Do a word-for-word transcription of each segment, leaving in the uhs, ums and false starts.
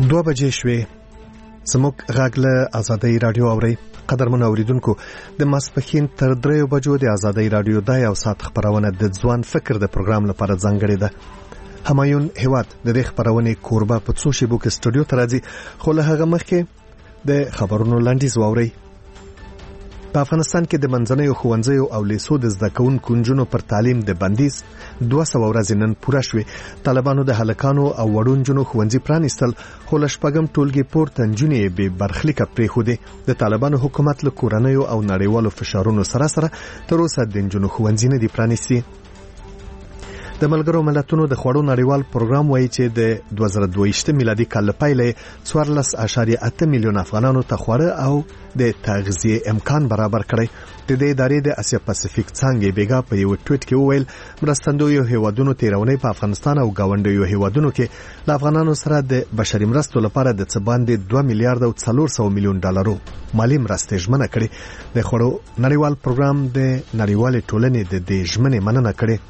دوه بجې شوې. زموږ غږ له آزادۍ رادیو اورئ. قدرمن اوریدونکو، د ماسپښین تر دریو بجو د آزادۍ رادیو د یو ساعت خبرونه د ځوان فکر د پروګرام لپاره ځانګړې ده. همایون هیواد د دې خبرونې کوربه په څو شیبو کې سټوډیو ته راځي، خو له هغه مخکې د خبرونو لنډیز واورئ. په افغانستان کې د منځنیو ښوونځیو او لیسو د زده کوونکو نجونو پر تعلیم د بندیز دوه سوه ورځې نن پوره شوې. طالبانو د هلکانو او وړو نجونو ښوونځي پرانیستل، خو له شپږم ټولګي پورته نجونې یې بې برخلیکه پرېښودې. د طالبانو حکومت له کورنیو او نړیوالو فشارونو سره سره تر اوسه د نجونو ښوونځي نه دي پرانیستي. د ملګرو ملتونو د خوړو نړیوال پروګرام وایي چې د دوه زره دوه ویشت میلادي کال له پیله څوارلس اعشاریه اته میلیون افغانانو ته خواړه او د تغذیه امکان برابر کړی. د دې ادارې د اسیا پاسفیک څانګې بیګا په یو ټویټ کې وویل مرستندویو هیوادونو تیرونی په افغانستان او گاونډیو هیوادونو کې له افغانانو سره د بشري مرستو لپاره د څه باندې دوه میلیارډ او څلور سوه میلیون ډالرو مالی مرستې ژمنه کړې. د خوړو نړیوال پروګرام د نړیوالې ټولنې د دې ژمنې مننه کړې.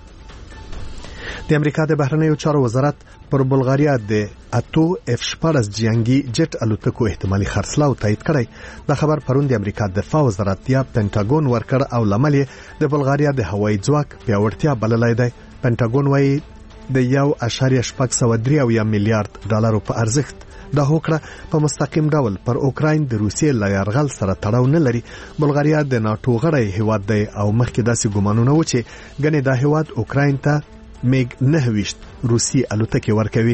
د امریکا د بهرنیو چارو وزارت پر بلغاریا د اتو اف شپاړس جنگي جټ الوتکو احتمالي خرڅلاو تایید کړی. دا خبر پرون د امریکا دفاع وزارت یا پینټاګون ورکړ او لامل د بلغاریا د هوایي ځواک پیاوړتیا بللی دی. پینټاګون وایي د یو اعشاریه شپږ سوه درې اویا میلیارډ ډالرو په ارزښت دا هوکړه په مستقیم ډول پر اوکراین د روسیې له یرغل سره تړاو نه لري. بلغاریا د ناتو غړی هیواد دی او مخکې داسې ګمانونه و چې ګنې دا هیواد اوکراین ته میګ نهه ویشت روسي الوتکې ورکوي.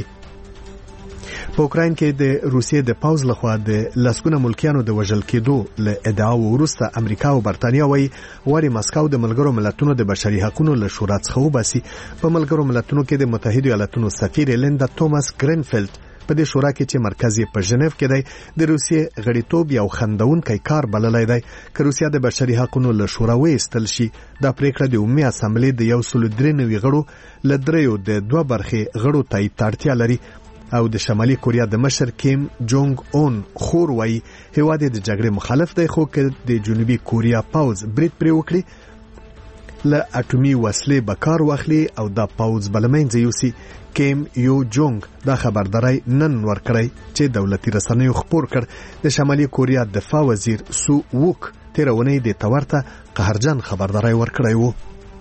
په اوکراین کې د روسیې د پاوز لخوا د لسګونه ملکیانو د وژل کېدو له ادعاو وروسته امریکا او برتانیا وایي غواړي مسکو د ملګرو ملتونو د بشري حقوقو له شورا څخه وباسي. په ملګرو ملتونو کې د متحده ایالاتونو سفیر لیندا توماس ګرینفیلډ په دې شورا کې چې مرکز یې په ژنیو کې دی د روسیې غړیتوب یو خندونکی کار بللی دی. که روسیا د بشري حقوقو له شورا وایستل شي، دا پریکړه د عمومي اسامبلې د یو سل درې نوي غړو له دریو د دوه برخې غړو تایید ته اړتیا لري. او د شمالي کوریا د مشر کیم جونګ اون خور وایي هیواد د جګړې مخالف دی، خو که د جنوبي کوریا پاوز برید پرې وکړي له اټومي وسلې به کار واخلي او دا پاوز به له منځه یوسي. کیم یو جونګ دا خبرداری نن ورکړی چې دولتي رسنیو خپور کړ. د شمالي کوریا دفاع وزیر سو ووک تېره اونۍ دې ته ورته قهرجن خبرداری ورکړی و.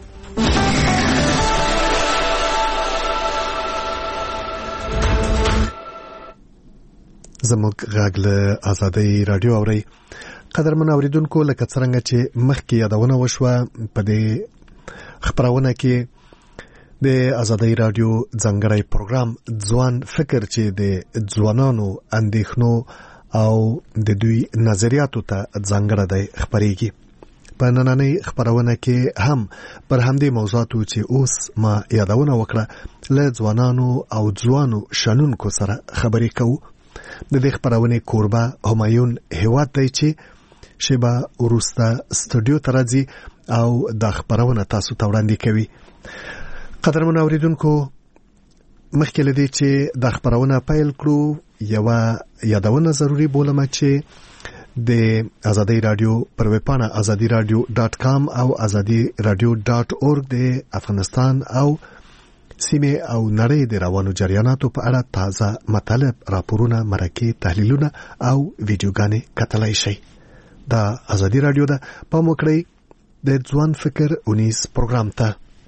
زموږ غږ له آزادۍ رادیو اورئ. قدرمن اوریدونکو، لکه څرنګه چې مخکې یادونه وشوه په دې خبرونه کې د آزادۍ رادیو ځانګړی پروګرام ځوان فکر چې د ځوانانو اندېښنو او د دوی نظریاتو ته ځانګړی دی خبرېږي. په نننۍ خبرونه کې هم پر همدې موضوعاتو چې اوس ما یادونه وکړه له ځوانانو او ځوانو شنونکو سره خبرې کوو. د دې خبرونې کوربه همایون هیواد دی چې شیبه وروسته سټوډیو ته راځي او دا خبرونه تاسو ته وړاندې کوي. قدرمن اوریدونکو، مخکې له دې چې دا خبرونه پیل کړو یوه یادونه ضروري بولم چې د آزادۍ رادیو پر ویبپاڼه آزادي رادیو ډاټ کام او آزادي رادیو ډاټ اورګ د افغانستان او سیمه او نړۍ د روانو جریاناتو په اړه تازه مطالب، راپورونه، مرکې، تحلیلونه او ویډیوګانې کتلای شئ. دا آزادي رادیو ده. پام وکړئ د ځوان فکر اونیز پروګرام ته.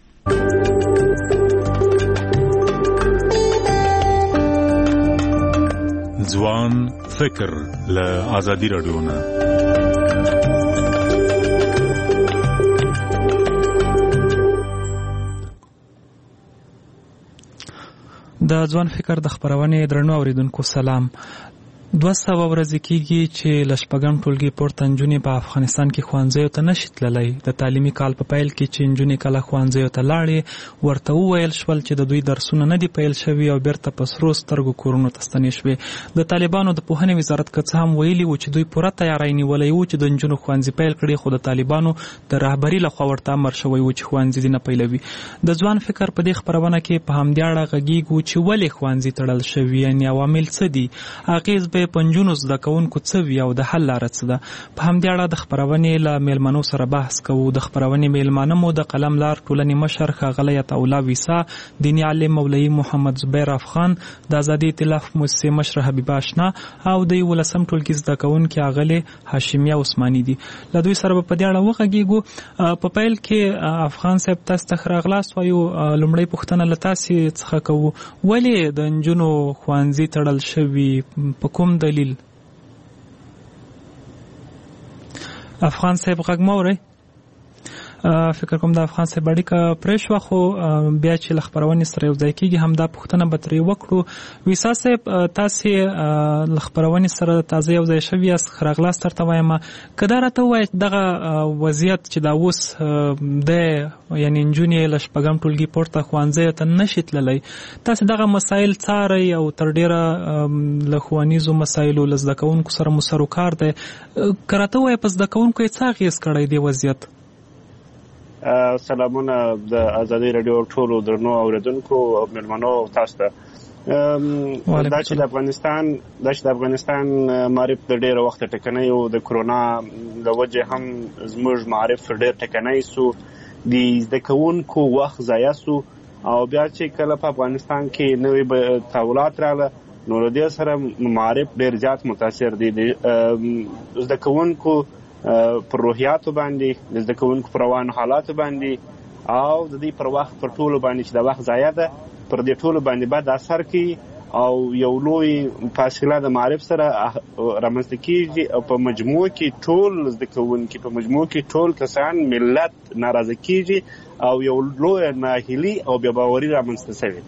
ځوان فکر له آزادي رادیو نه. د ځوان فکر د خبرونې درنو اوریدونکو سلام. دوه سوه ورځې کېږي چې له شپږم ټولګي پورته نجونې په افغانستان کې ښوونځیو ته نشي تللی. د تعلیمي کال په پیل کې چې نجونې کله ښوونځیو ته لاړې، ورته وویل شول چې د دوی درسونه نه دي پیل شوي او بیرته په سرو سترګو کورونو ته ستنې شوې. د طالبانو د پوهنې وزارت که څه هم ویلي و چې دوی پوره تیاری نیولی و چې د نجونو ښوونځي پیل کړي، خو د طالبانو د رهبري لخوا ورته امر شوی و چې ښوونځي دې نه پیلوي. د ځوان فکر په دې خبرونه کې په همدې اړه غږیږو چې ولې ښوونځي تړل شوي، یعنې عوامل څه دي، اغېز به پنځونو زده کوونکو څه وي او د حل لاره څه ده. په همدې اړه د خپرونې له میلمنو سره بحث کوو. د خپرونې میلمانه مو د قلم لار ټولنې مشر ښاغلی عطاالله ویسا، دیني عالم مولوي محمد زبیر افغان، د آزادي ائتلاف موسسې مشر حبیبه اشنا او د یولسم ټولګي زده کوونکي ښاغلې هاشمیه عثماني دي. له دوی سره به په دې اړه وغږیږو. په پیل کې افغان صاحب تاسو ته ښه راغلاست وایو. لومړی پوښتنه له تاسې څخه کوو، ولې د نجونو ښوونځي تړل شوي؟ په کوم دلیل؟ افغان صاحب غږ مه اورئ. فکر کوم د افغان صاحب اړیکه پرې شوه، خو بیا چې له خپرونې سره یو ځای کېږي همدا پوښتنه به ترې وکړو. ویسا صاحب تاسې له خپرونې سره تازه یو ځای شوي یاست، ښه راغلاست درته وایم. که دا راته ووایئ دغه وضعیت چې دا اوس دی، یعنې نجونې له شپږم ټولګي پورته ښوونځیو ته نشي تللی، تاسې دغه مسایل څارئ او تر ډېره له ښوونیزو مسایلو له زده کوونکو سره مو سر و کار دی. که راته ووایئ په زده کوونکو یې څه اغېز کړی دی وضعیت؟ سلامونه د آزادۍ راډیو ټولو درنو اوریدونکو او مېلمنو تاسو ته. دا چې د افغانستان دا چې د افغانستان معارف د ډېره وخته ټکنی و، د کرونا د وجې هم زموږ معارف ډېر ټکنی سو، د زده کوونکو وخت ضایع سو، او بیا چې کله په افغانستان کې نوې تحولات راغله نو له دې سره معارف ډېر زیات متاثر دي. د زده کوونکو پر روحیاتو باندې، د زده کوونکو پر روانو حالاتو باندې او د دې پر وخت پر ټولو باندې چې د وخت ضایع ده پر دې ټولو باندې بد اثر کوي او یو لوی فاصله د معارف سره رامنځته کېږي او په مجموع کې ټول زده کوونکي، په مجموع کې ټول کسان، ملت ناراضه کېږي او یو لوی ناهیلي او بې باوري رامنځته شوې.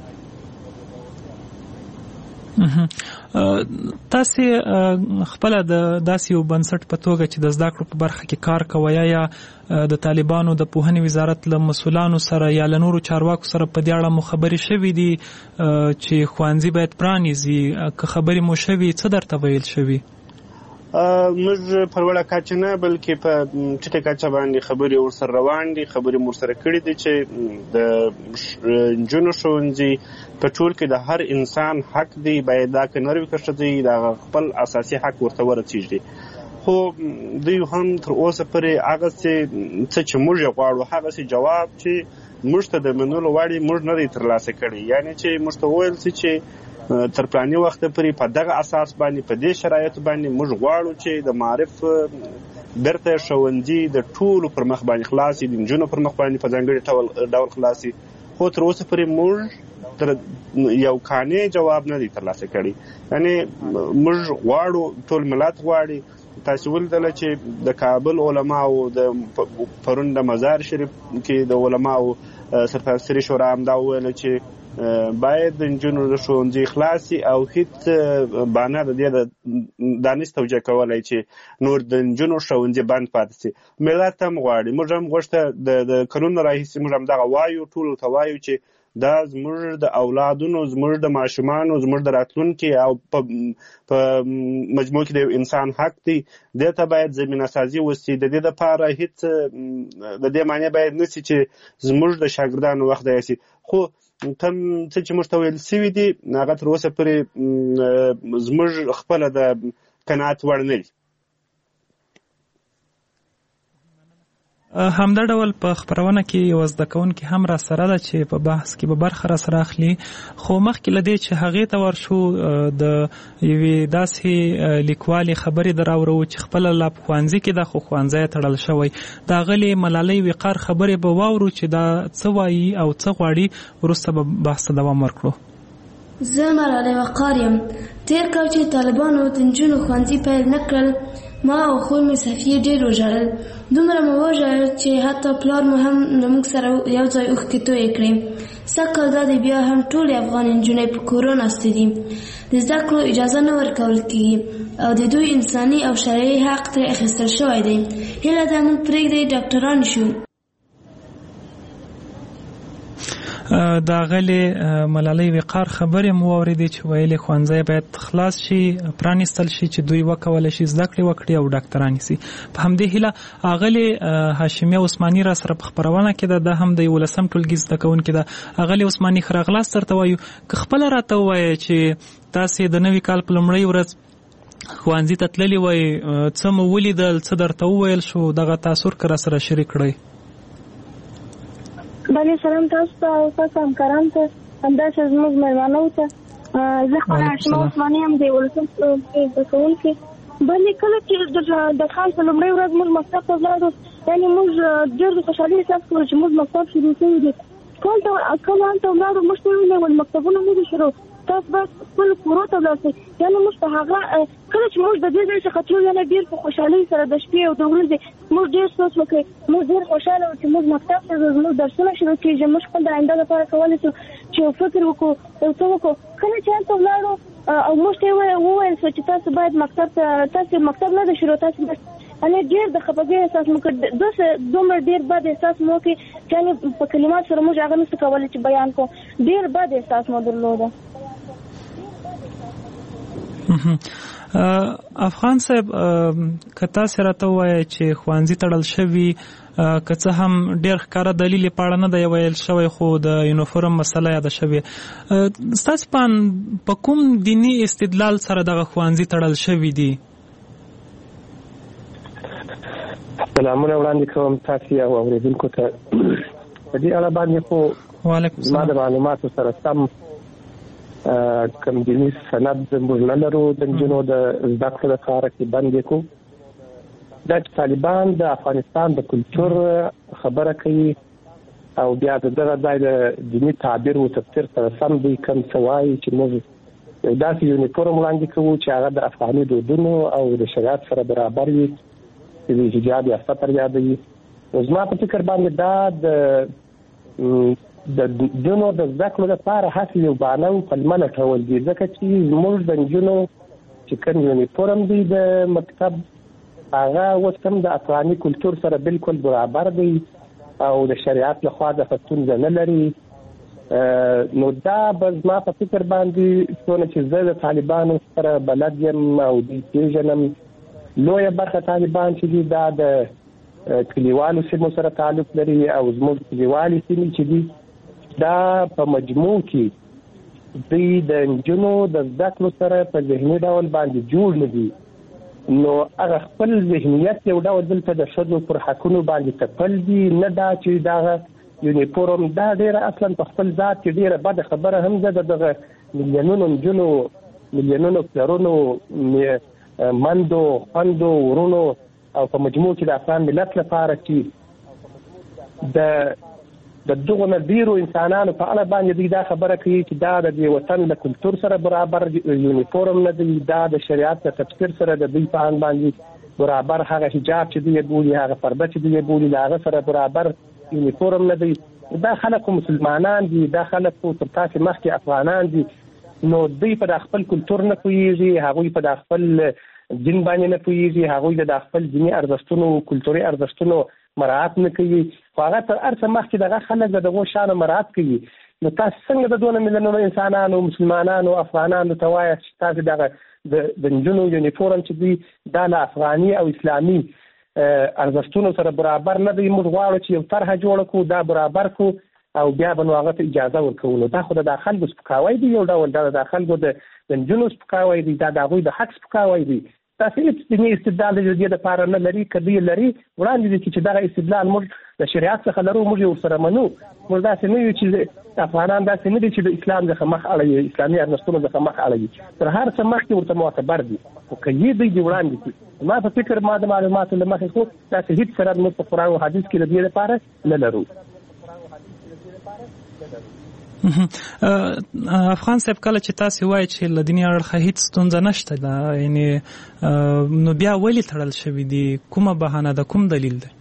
تاسې خپله د داسې یو بنسټ په توګه چې د زده کړو په برخه کې کار کوئ، یا د طالبانو د پوهنې وزارت له مسؤلانو سره یا له نورو چارواکو سره په دې اړه مو خبرې شوي دي چې ښوونځي باید پرانیزي؟ که خبرې مو شوي څه درته ویل شوي؟ موږ په لوړه کچه نه بلکې په ټیټه کچه باندې خبرې ورسره روان دي. خبرې مو ورسره کړي دي چې د نجونو ښوونځي په ټول کې د هر انسان حق دی، باید دا که نر وي که ښځه د خپل اساسي حق ورته ورسېږي. خو دوی هم تر اوسه پورې هغسې څه چې موږ یې غواړو، هغسې جواب چې موږ ته د منلو وړ موږ نه دی ترلاسه کړی. یعنې چې موږ ته وویل شي چې تر پلاني وخته پورې په دغه اساس باندې، په دې شرایطو باندې موږ غواړو چې د معارف بیرته ښوونځي د ټولو پر مخ باندې خلاص، د نجونو پر مخ باندې په ځانګړي ډول خلاص. خو تر اوسه پورې موږ تر یو کانې جواب نه دی ترلاسه کړی. یعنې موږ غواړو، ټول ملت غواړي. تاسو ولیدله چې د کابل علماو د پرون د مزار شریف کې د علماو سرپرستري شورا همدا وویله چې باید د نجونو د ښوونځي خلاصي او هیڅ بانه د دې دا نشي توجیه کولی چې نور د نجونو ښوونځي بند پاتې شي. ملت هم غواړي، موږ هم غوښته د کلونو راهیسې موږ همدغه وایو، ټولو ته وایو چې دا زموږ د اولادونو، زموږ د ماشومانو، زموږ د راتلونکي او په مجموع کې د یو انسان حق دی. دې ته باید زمینه سازي وسي. د دې دپاره هیڅ د دې معنی باید نشي چې زموږ د شاګردانو وخت ضایع شي. خو کوم څه چې موږ ته ویل سوي دي هغه تر اوسه پورې زموږ خپله د قناعت وړ نه دي. همدا ډول په خپرونه کې یو زده کوونکی هم را سره ده چې په بحث کې به برخه را سره اخلي. خو مخکې له دې چې هغې ته ورشو، د یوې داسې لیکوالې خبرې در اورو چې خپله لا په ښوونځي کې ده خو ښوونځی تړل شوی. د هغلې ملالۍ وقار خبرې به واورو چې دا څه وایي او څه غواړي. وروسته به بحث ته دوام ورکړو. زه ملالۍ وقار یم. تېر کال چې طالبانو د نجونو ښوونځي پیل نه کړل، ما او خور مې صفیې ډېر وژړل. دومره مو وژړل چې حتی پلار مو هم له موږ سره یو ځای اوښکې تویې کړې. سږ کال دا دی بیا هم ټولې افغان نجونې په کورو ناستې دي. د زده کړو اجازه نه ورکول کېږي او د دوی انساني او شرعي حق ترې اخیستل شوی دی. هیله ده موږ پرېږدئ ډاکټران شو. د غلې ملالۍ وقار خبرې مو اورېدې چې ویلې ښوونځی باید خلاص شي، پرانیستل شي چې دوی وکولی شي زده کړې وکړي او ډاکټران شي. په همدې هیله اغلې هاشمي عثماني را سره په خپرونه کې ده، د هم د یولسم ټولګي زده کوونکې ده. اغلې عثماني ښه راغلاست درته وایو. که خپله راته ووایه چې تاسې د نوي کال په لومړۍ ورځ ښوونځي ته تللي وای، څه مو ولیدل، څه درته وویل شو، دغه تاثر که را سره شریک کړئ. بلې سلام تاسو ته او تاسو همکارانو ته، همداسې زموږ مېلمانو ته. زه خپله هاشمه عثماني یم، د یولسم ټولګي زده کوونکې. بلې کله چې د کال په لومړۍ ورځ موږ مکتب ته ولاړو، یعنې موږ ډېر د خوشحالۍ احساس کړو چې موږ مکتب شروع شوي دي. کله هلته ولاړو موږ ته ویلې ول مکتبونه نه دي شروع، تاسو باید خپلو کورو ته ولاړ شئ. یعنې موږ په هغه کله چې موږ د دې ځای څخه تلو، یعنې ډېر په خوشحالۍ سره د شپې او د ورځې موږ ډېر سوچ وکړی. موږ ډېر خوشحاله وو چې موږ مکتب ته ځو، زموږ درسونه شروع کېږي، موږ خپل د آینده لپاره کولی شو چې یو فکر وکړو، یو څه وکړو. کله چې هلته ولاړو او موږ ته یې وویل شو چې تاسو باید مکتب ته، تاسو مکتب نه ده شروع، تاسو باید، یعنې ډېر د خفګۍ احساس مو کړ، داسې دومره ډېر بد احساس مو وکړي چې یعنې په کلمات سره موږ هغه نشو کولی چې بیان کړو. ډېر بد احساس مو درلوده. افغان صاحب، که تاسې راته ووایئ چې ښوونځي تړل شوي، که څه هم ډېر ښکاره دلیل یې په اړه نه دی ویل شوی، خو د یونیفورم مسله یاده شوې، ستاسې په کوم دیني استدلال سره دغه ښوونځي تړل شوي دي؟ سلامونه وړاندې کوم تاسې او اورېدونکو ته. په دې اړه باندې خو زما د معلوماتو سره سم کوم دیني سند موږ نه لرو د نجونو د زده کړو لپاره چې بند یې کړو. دا چې طالبان د افغانستان د کلتور خبره کوي او بیا د دغه ځای د دیني تعبیر و تفسیر سره سم دوی کوم څه وایي چې موږ یو داسې یونیفورم وړاندې کوو چې هغه د افغاني دودونو او د شریعت سره برابر وي، چې د حجاب یا ستر یادوي. نو زما په فکر باندې دا د د نجونو د زده کړو لپاره هسې یو بهانه او پلمه لټول دي، ځکه چې زموږ د نجونو چې کوم یونیفورم دی د مکتب، هغه اوس هم د افغاني کلتور سره بالکل برابر دی او د شریعت لخوا د ستونزه نه لري. نو دا به زما په فکر باندې څونه چې زه د طالبانو سره بلد یم او دوی پېژنم، لویه برخه طالبان چې دي دا د کلیوالو سیمو سره تعلق لري او زموږ کلیوالي سیمې چې دي دا په مجموع کې دوی د نجونو د زده کړو سره په ذهني ډول باندې جوړ نه دي. نو هغه خپل ذهنیت یو ډول دلته د ښځو پر حقونو باندې تپل دي، نه دا چې دغه یونیفورم دا ډېره اصلا په خپل ذات کې ډېره بده خبره هم ده. دغه میلیونونو نجونو، میلیونونو پلرونو، مندو، خوندو، ورونو او په مجموع کې د افغان ملت لپاره چې د د دغه ډیرو انسانانو په اړه باندې دوی دا خبره کوي چې دا د دې وطن له کلتور سره برابر یونیفورم نه دی، دا د شریعت د تفسیر سره د دوی په اړه باندې برابر هغه حجاب چې دوی بولي، هغه پرده چې دوی بولي، هغه سره برابر یونیفورم نه دی. دا خلک مسلمانان دي، دا خلک تر تاسو مخکې افغانان دي، نو دوی په خپل کلتور نه پوهیږي، هغوی په خپل دین باندې نه پوهیږي، هغوی د خپل دیني ارزښتونو، کلتوري ارزښتونو مراعات نه کوي، خو هغه تر هر څه مخکې دغه خلک د دغو شانو مراعات کوي. نو تاسو څنګه د دونه میلیونونو انسانانو، مسلمانانو، افغانانو ته وایئ چې تاسو دغه د نجونو یونیفورم چې دوی دا له افغاني او اسلامي ارزښتونو سره برابر نه دی، موږ غواړو چې یو طرحه جوړه کړو، دا برابر کړو او بیا به نو هغه ته اجازه ورکوو. نو دا خو د خلکو سپکاوی دی، یو ډول دا د خلکو د نجونو سپکاوی دی، دا د هغوی د حق سپکاوی دی. تاسو هیڅ دیني استدلال د دې لپاره نه لري، که دوی لري وړاندې دي چې دغه استدلال موږ د شریعت څخه لرو، موږ یې ورسره منو. موږ داسې نه یو چې افغانان داسې نه دي چې د اسلام څخه مخ اړوي، اسلامي ارزښتونو څخه مخ اړوي، تر هر څه مخکې ورته معتبر دي. خو که یې دوی دې وړاندې کړي، ما په فکر ما د معلوماتو له مخې خو داسې هیڅ سند موږ په قرآن او حدیث کې د دې لپاره نه لرو. افغان صاحب، کله چې تاسو وایي چې له دیني اړخه هیڅ ستونزه نشته ده، یعنې نو بیا ولې تړل شوي دي؟ کومه بهانه ده، کوم دلیل ده؟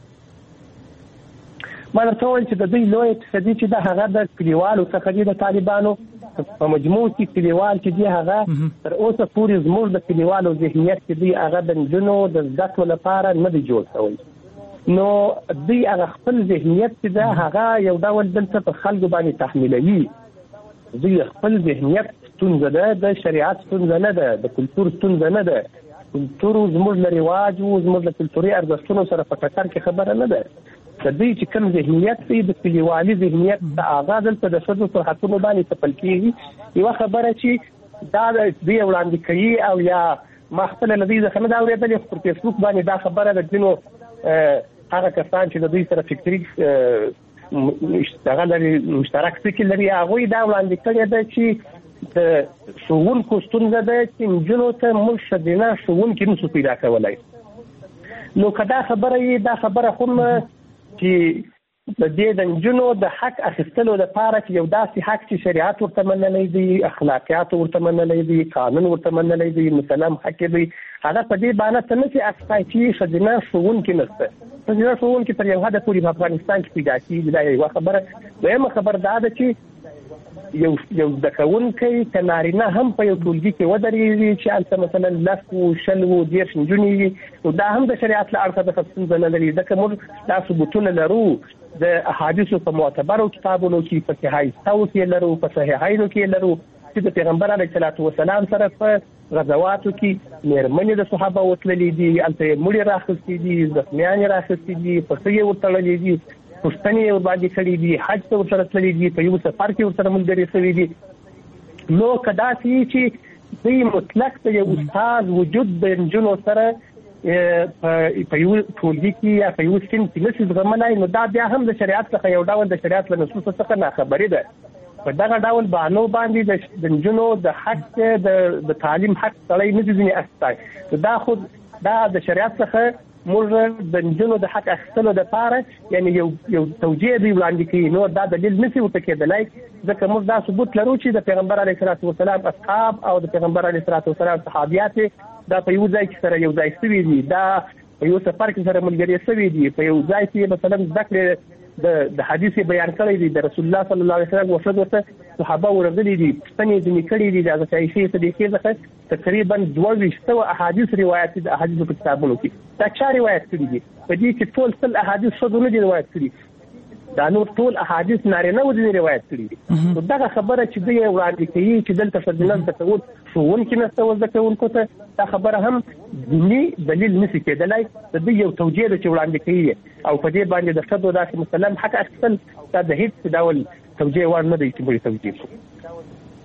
ما درته وویل چې د دوی لویه کیسه دي چې دا هغه د کلیوالو څخه دي، د طالبانو په مجموع کې کلیوال چې دي هغه تر اوسه پورې زموږ د کلیوالو ذهنیت چې دی هغه د نجونو د زده کړو لپاره نه دی جوړ شوی. نو دوی هغه خپل ذهنیت چې دا هغه یو ډول دلته په خلکو باندې تحمیلوي. دوی خپل ذهنیت ستونزه ده، د شریعت ستونزه نه ده، د کلتور ستونزه نه ده. کلتور زموږ له رواج او زموږ له کلتوري ارزښتونو سره په ټکر کې خبره نه ده. د دوی چې کوم ذهنیت دی د کلیوالي ذهنیت د هغه دلته د ښځو پر حقونو باندې تپل کېږي. یوه خبره چې دا دوی وړاندې کوي او یا ما خپله له دوی څخه نه ده اورېدلې، خو پر فیسبوک باندې دا خبره د ځینو هغه کسان چې د دوی سره فکري هغه لري مشترک فکر لري هغوی دا وړاندې کړې ده چې د ښوونکو ستونزه ده چې نجونو ته موږ ښځینه ښوونکي نشو پیدا کولی. نو که دا خبره یې دا خبره خو چې د دې د نجونو د حق اخیستلو لپاره چې یو داسې حق چې شریعت ورته منلی دی، اخلاقیات ورته منلی دی، قانون ورته منلی دی، مسلم حق دی، هغه په دې باندې څه نه چې اخصای چې ښځینه ښوونکي نشته. ښځینه ښوونکي تر یو حده پورې په افغانستان کې پیدا کېږي. دا یوه خبره. دویمه خبره دا ده چې یو یو زده کوونکی که نارینه هم په یو ټولګي کې ودرېږي چې هلته مثلا لس و شل و دېرش نجونې وي، نو دا هم د شریعت له اړخه دغه ستونزه نه لري، ځکه موږ دا ثبوتونه لرو د احادیثو په معتبرو کتابونو کې، په صحیحو کې لرو، په صحیحینو کې لرو چې د پیغمبر علیه الصلاة والسلام سره په غزواتو کې مېرمنې د صحابه وتللې دي، هلته یې مړي راخیستي دي، زخمیانې راخیستي دي، پسه یې ورتړلې دي، پوښتنې یې ورباندې کړي دي، حج ته ورسره تللي دي، په یو سفر کې ورسره ملګري شوي دي. نو که داسې چې دوی مطلق د یو استاد وجود د نجونو سره په یو ټولګي کې یا په یو سیند کې نشي زغملی، نو دا بیا هم د شریعت څخه یو ډول د شریعت له نصوصو څخه ناخبري ده. په دغه ډول بهانو باندې د نجونو د حق د تعلیم حق سړی نه دي ځینې اخیستی. دا خو دا د شریعت څخه موږ د نجونو د حق اخیستلو دپاره یعنې یو یو توجیه دوی وړاندې کوي. نو دا دلیل نشي ورته کېدلی، ځکه موږ دا ثبوت لرو چې د پیغمبر علیه الصلاة والسلام اصحاب او د پیغمبر علیه الصلاة والسلام صحابیات دا په یو ځای کې سره یو ځای شوي دي، دا په یو سفر کې سره ملګري شوي دي، په یو ځای کې مثلا زده کړې د حدیث بیان کړی دی، د رسول الله صلی الله علیه وسلم وفد ورته صحابه ورغلي دي، پوښتنې ځینې کړي دي. د حضرت عایشې صدیقې څخه تقریبا دوه ویشت سوه احادیث روایت دي د احادیثو په کتابونو کې. دا چا روایت کړي دي؟ په دې کې ټول سل احادیث ښځو نه دي روایت کړي، دا نور ټول احادیث نارینه و دي روایت کړي دي. نو دغه خبره چې دوی وړاندې کوي چې دلته ښځینه زده کول ښوونکي نشته و زده کوونکو ته، دا خبره هم دیني دلیل نشي کېدلی. د دوی یو توجیه ده چې وړاندې کوي او په دې باندې د ښځو داسې مسلم حق اخیستل دا د هېڅ ډول توجیه وړ نه دی چې موږ توجیه کړو.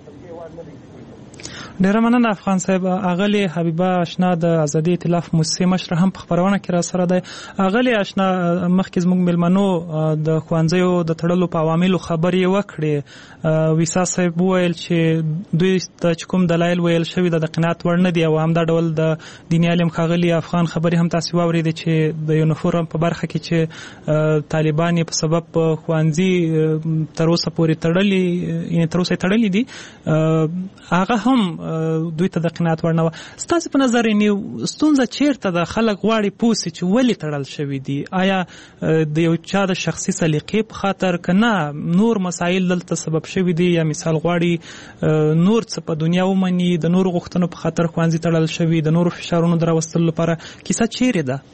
ډیره مننه افغان صاحب. اغلی حبیبه آشنا د آزادي ائتلاف موسسې مشر هم په خپرونه کې را سره دی. اغلی آشنا مخکې زموږ مېلمنو د ښوونځیو د تړلو په عواملو خبرې وکړې. ویسا صاحب وویل چې دوی ته چې کوم دلایل ویل شوي د قناعت وړ نه دي، او همدا ډول د دیني عالم ښاغلي افغان خبرې هم تاسې واورېدې چې د یونیفورم په برخه کې چې طالبان په سبب ښوونځي تر اوسه پورې تړلي یعنې تر اوسه یې تړلي دي، هغه هم دوی ته د قناعت وړ نه وه. ستاسې په نظر یې ستونزه چیرته ده؟ خلک غواړي پوه سي چې ولې تړل شوي دي؟ آیا د یو چا د شخصي سلیقې په خاطر که نه نور مسایل دلته سبب شوي دي، یا مثال غواړي نور څه په دنیا ومني، د نورو غوښتنو په خاطر ښوونځي تړل شوي، د نورو فشارونو د راوستلو لپاره کیسه چیرې ده؟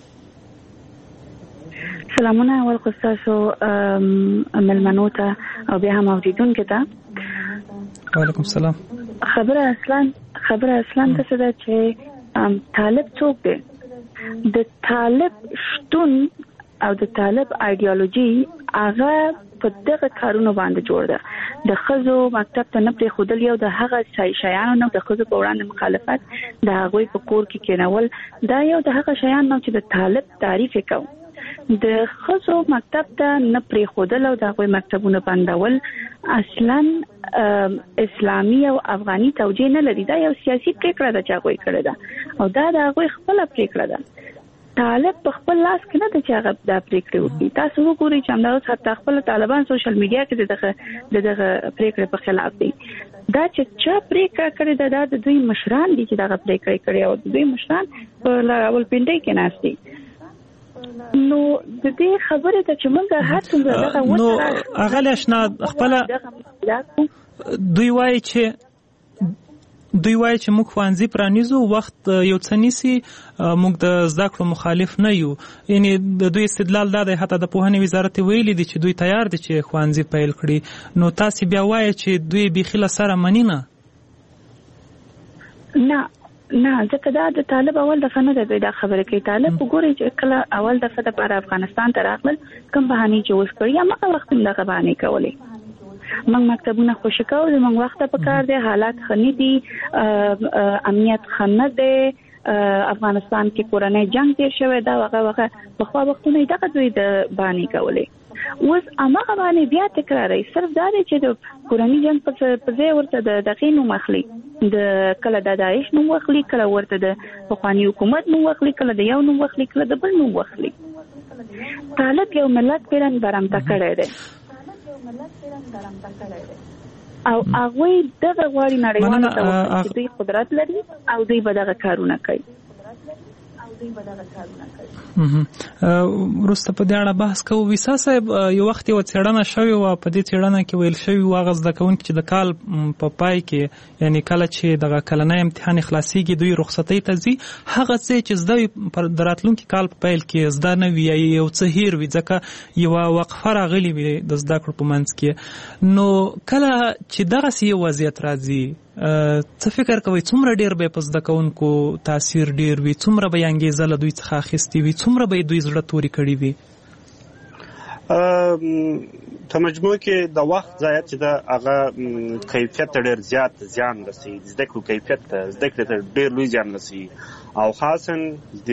سلامونه اول خو ستاسو مېلمنو ته او بیا هم اورېدونکو ته. وعلیکم السلام. خبره اصلا خبره اصلا څه ده چې طالب څوک دی؟ د طالب شتون او د طالب ایډیالوژي هغه په دغه کارونو باندې جوړ ده. د ښځو مکتب ته نه پرېښودل یو د هغه شیانو نه، د ښځو په وړاندې مخالفت، د هغوی په کور کې کېنول، دا یو د هغه شیان نه چې د طالب تعریف یې کوو. د ښځو مکتب ته نه پرېښودل او د هغوی مکتبونه بندول اصلا اسلامي او افغاني توجیه نه لري. دا یو سیاسي پریکړه ده چې هغوی کړې ده او دا د هغوی خپله پریکړه ده. طالب په خپل لاس کې نه ده چې هغه دا پریکړې وکړي. تاسو وګورئ چې همدا اوس حتی خپل طالبان سوشل میډیا کې د دغه د دغه پریکړې په خلاف دي. دا چې چا پریکړه کړې ده دا د دوی مشران دي چې دغه پریکړې کړې او د دوی مشران په راولپنډۍ کې ناست دي. نو د دې خبرې ته چې موږ هر څومره دغه نو اغلی اشنا خپله دوی وایي چې دوی وایي چې موږ ښوونځي پرانیزو وخت یو څه نیسي موږ د زده کړو مخالف نه یو. یعنی د دوی استدلال دا دی حتی د پوهنې وزارت ویلي دي چې دوی تیار دي چې ښوونځي پیل کړي، نو تاسې بیا وایي چې دوی بیخي له سره مني نه؟ نه نه ځکه دا د طالب اول دفعه نه ده دا خبره کوي. طالب وګورئ چې کله اول دفعه دپاره افغانستان ته راغلل کوم بهانې چې اوس کړي هماغه وخت هم دغه بهانې کولې. موږ مکتبونه خوشي کوو، زموږ وخته په کار دی، حالات ښه نه دي، امنیت ښه نه دی، افغانستان کې کورنۍ جنګ تیر شوی دا وغه وغه پخوا وختونه دغه دوی د بهانې کولې. اوس هماغه بهانې بیا تکراروي. صرف دا دی چې د کورنۍ جنګ په ځای ورته د دغې نوم اخلي، د کله د داعش نوم واخلي، کله ورته د پخواني حکومت نوم واخلي، کله د یو نوم واخلي، کله د بل نوم واخلي. طالب یو ملت پیرن برمته کړی دی او هغوی دغه غواړي نړیوالو ته وښایي چې دوی قدرت لري او دوی به دغه کارونه کوي. وروسته په دې اړه بحث کوو. ویسا صاحب یو وخت یوه څېړنه شوې وه، په دې څېړنه کې ویل شوي وو هغه زده کوونکي چې د کال په پای کې یعنې کله چې دغه کلنی امتحان خلاصېږي دوی رخصتۍ ته ځي، هغه څه چې زده وي د راتلونکي کال په پیل کې زده نه وي یا یو څه هیر وي ځکه یوه وقفه راغلې وي د زده کړو په منځ کې. نو کله چې دغسې یو وضعیت راځي څه فکر کوئ څومره ډېر به په زده کوونکو تاثیر ډېر وي، څومره به یې انګېزه له دوی څخه اخیستې وي، څومره به یې دوی زړه تورې کړي وي؟ په مجموع کې د وخت ضایعات چې ده هغه کیفیت ته ډېر زیات زیان رسوي، زده کړو کیفیت ته زده کړې ته ډېر لوی زیان رسوي او خاصا د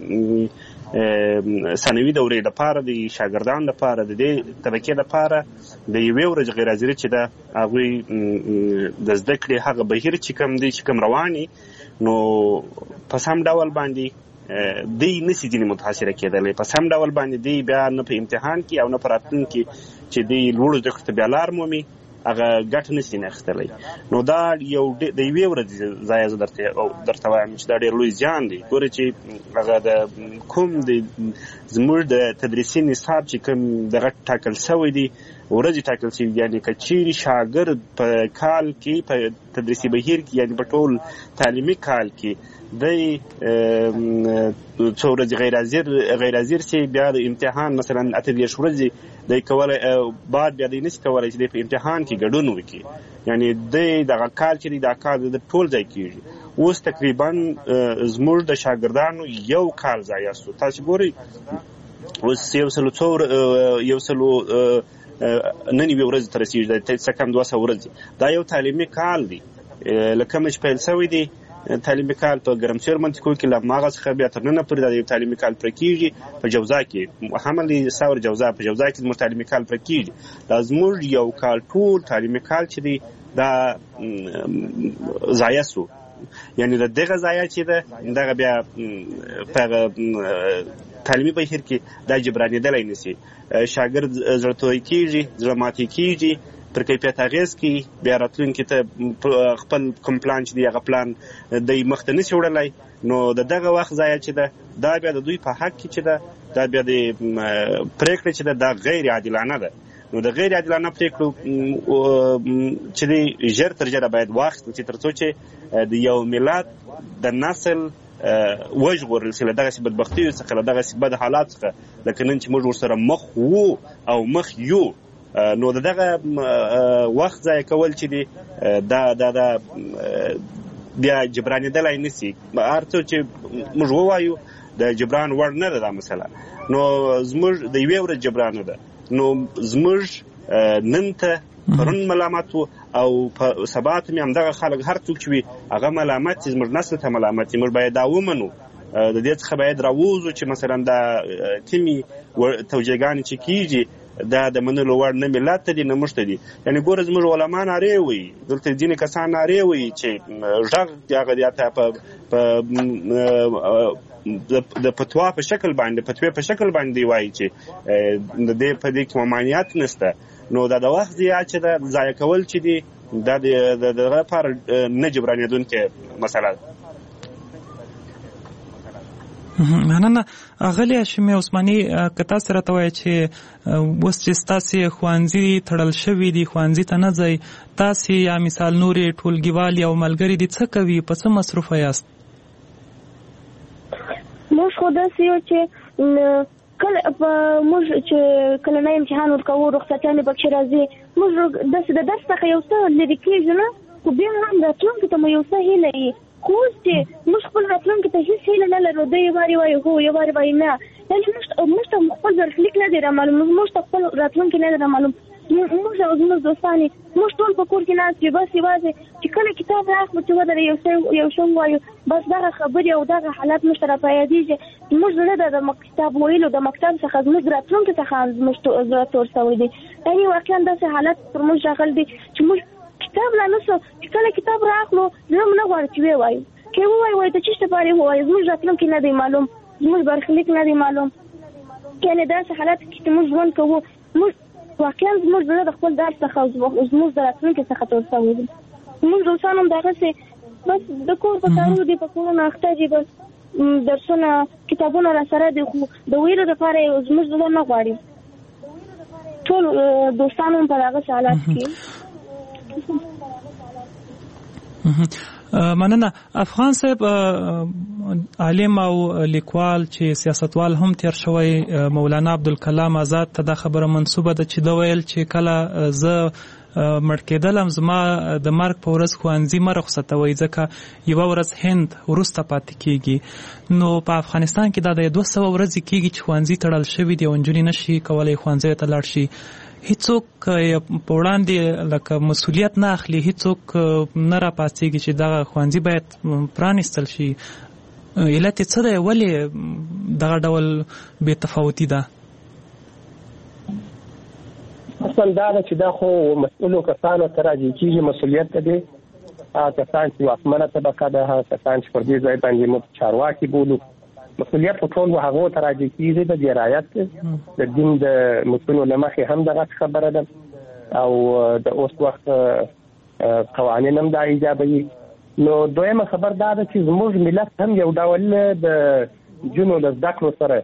ثانوي دورې لپاره د شاګردانو لپاره د دې طبقې لپاره د یوې ورځې غیر حاضري چې ده هغوی د زده کړې هغه بهیر چې کوم دی چې کوم رواني نو په سم ډول باندې دی نسی ځینې متاثره کېدلی، په سم ډول باندې دی بیا نه په امتحان کې او نه په راتلونکي چې دی لوړو زده کړو ته بیا لار مومي هغه ګټه نشي نه اخیستلی. نو دا یو د یوې ورځې ځایه زه درته درته وایم چې دا ډېر لوی زیان دی. ګورې چې هغه د کوم د زموږ د تدریسي نصاب چې کوم دغه ټاکل شوی دی ورځې ټاکل شوي، یعنې که چیرې شاګرد په کال کې په تدریسي بهیر کې یعنې په ټول تعلیمي کال کې دی څو ورځې غیر حاضر غیر حاضر شي بیا د امتحان مثلا اته دېرش ورځې دی کولی بعد بیا دی نشي کولی چې دی په امتحان کې ګډون وکړي، یعنې دی دغه کال چې دی دا کال د ټول ځای کېږي. اوس تقریبا زموږ د شاګردانو یو کال ضایع شو. تاسو ګورئ اوس یو سلو څو یو سلو نن یوې ورځې ته رسېږي، څه کم دوه سوه ورځې. دا یو تعلیمي کال دی له کومه چې پیل شوی دی تعلیمي کال په ګرمسیر منطقو کې له هماغه څخه بیا تر ننه پورې دا یو تعلیمي کال پوره کېږي. په جوزا کې حمل ثور جوزا په جوزا کې زموږ تعلیمي کال پوره کېږي. دا زموږ یو کال ټول تعلیمي کال چې دی دا ضایع شو، یعنې د دغه ضایع چې ده دغه بیا په تعلیمي بهیر کې دا جبرانېدلی نشي. شاګرد زړه توی کېږي، زړه ماتې کېږي، پر کیفیت اغېز کوي، بیا راتلونکي ته خپل کوم پلان چې دی هغه پلان دی مخ ته نشي وړلی. نو د دغه وخت ضایع چې ده دا بیا د دوی په حق کې چې ده دا بیا د پرېکړې چې ده دا غیر عادلانه ده. نو د غیر عادلانه پرېکړو چې دی ژر تر ژره باید واخیستل شي تر څو چې د یو ملت د نسل وژغورل شي له دغسې بدبختیو څخه، له دغسې بد حالات څخه لکه نن چې موږ ورسره مخ وو او مخ یو. نو دغه وخت ضایع کول چې دی دا دا دا بیا جبرانېدلی نشي. هر څه چې موږ ووایو د جبران وړ نه ده دا مسله. نو زموږ د یوې ورځې جبران ده. نو زموږ نن ته پرون ملامت وو او په سبا ته مې همدغه خلک هر څوک چې وي هغه ملامت چې زموږ نسل ته ملامت وي. موږ باید دا ومنو، د دې څخه باید راووځو چې مثلا دا کومې توجیهګانې چې کېږي دا د منلو وړ نه ملت ته دي نه موږ ته دي. یعنې ګوره زموږ علما نارې وایي، دلته ځینې کسان نارې وایي چې غږ هغه د د فتوا په شکل باندې فتوی په شکل باندې وایي چې د دې په دې کې ممانعت نشته. نو دا د وخت ضایع چې ده ضایع کول چې دي دا د دغه لپاره نه جبرانېدونکې مسله ده. مننه. اغلی هاشمي عثماني که تاسو راته وایئ چې اوس چې ستاسې ښوونځي تړل شوي دي، ښوونځي ته نه ځئ، تاسې یا مثال نورې ټولګیوال یا ملګري دي څه کوي، په څه مصروفه یاست؟ موږ خو داسې یو چې کله موږ چې کله نه امتحان ورکوو رخصتیانې پکې راځي، موږ داسې د درس څخه یو څه لرې کېږو نه، خو بیا هم راتلونکي ته مو یو څه هیله وي. خو اوس چې موږ خپل راتلونکي ته هېڅ هیله نه لرو، دی یو وارې وایي هو، یو وارې وایي نه، یعنې موږ ته خپل برخلیک نه دی رامعلوم، موږ ته خپل راتلونکی نه دی رامعلوم. موږ او زموږ دوستان موږ ټول په کور کې ناست یو، بس یوازې چې کله کتاب راخلو چې ودرې یو څه یو څه ووایو، بس دغه خبرې او دغه حالات موږ ته را یادېږي. موږ زړه ده د کتاب ویلو، د مکتب څخه زموږ راتلونکي څخه زموږ زړه تور سوی دی. یعنې واقعا داسې حالات پر موږ راغلی دی چې موږ کتاب لا نه سو، چې کله کتاب راخلو زړه مو نه غواړي چې ووایو، که ووایو وایي د څه لپاره ووایو، زموږ راتلونکی نه دی معلوم، زموږ برخلیک نه دی معلوم. یعنې داسې حالات کې چې موږ ژوند کوو، موږ واقعا زموږ زړه د خپل درس څخه او زموږ د راتلونکي څخه تور سوی دی. زموږ دوستان هم دغسې بس د کور په کارونو دي، په کورونو اخته دي، بس درسونه کتابونه را سره دي، خو د ویلو دپاره یې زموږ زړه نه غواړي. ټول دوستان هم په دغسې حالات کې. مننه. افغان صاحب عالم او لیکوال چې سیاستوال هم تیر شوی مولانا عبدالکلام آزاد ته دا خبره منسوبه ده چې دا ویل چې کله زه مړ کېدلم زما د مرګ په ورځ ښوونځي مه رخصتوئ ځکه یوه ورځ هند وروسته پاتې کېږي. نو په افغانستان کې دا د دوه سوه ورځې کېږي چې ښوونځي تړل شوي دي او نجونې نه شي کولی ښوونځیو ته لاړ شي. هیڅوک په وړاندې لکه مسؤلیت نه اخلي، هیڅوک نه راپاڅېږي چې دغه ښوونځي باید پرانیستل شي. علت یې څه دی؟ ولې دغه ډول بې تفاوتي ده؟ اصل دا ده چې دا خو مسؤلو کسانو ته راجع کېږي، مسؤلیت ته دی. هغه کسان چې واکمنه طبقه ده، هغه کسان چې پر دې ځای باندې موږ چارواکي بولو، مسؤلیت په ټول هغو ته راجع کېږي. د دې رعایت د دین د متونو له مخې هم دغه خبره ده او د اوس وخت قوانین هم دا ایجابوي. نو دویمه خبر دا ده چې زموږ ملت هم یو ډول د جنو له زده کړو سره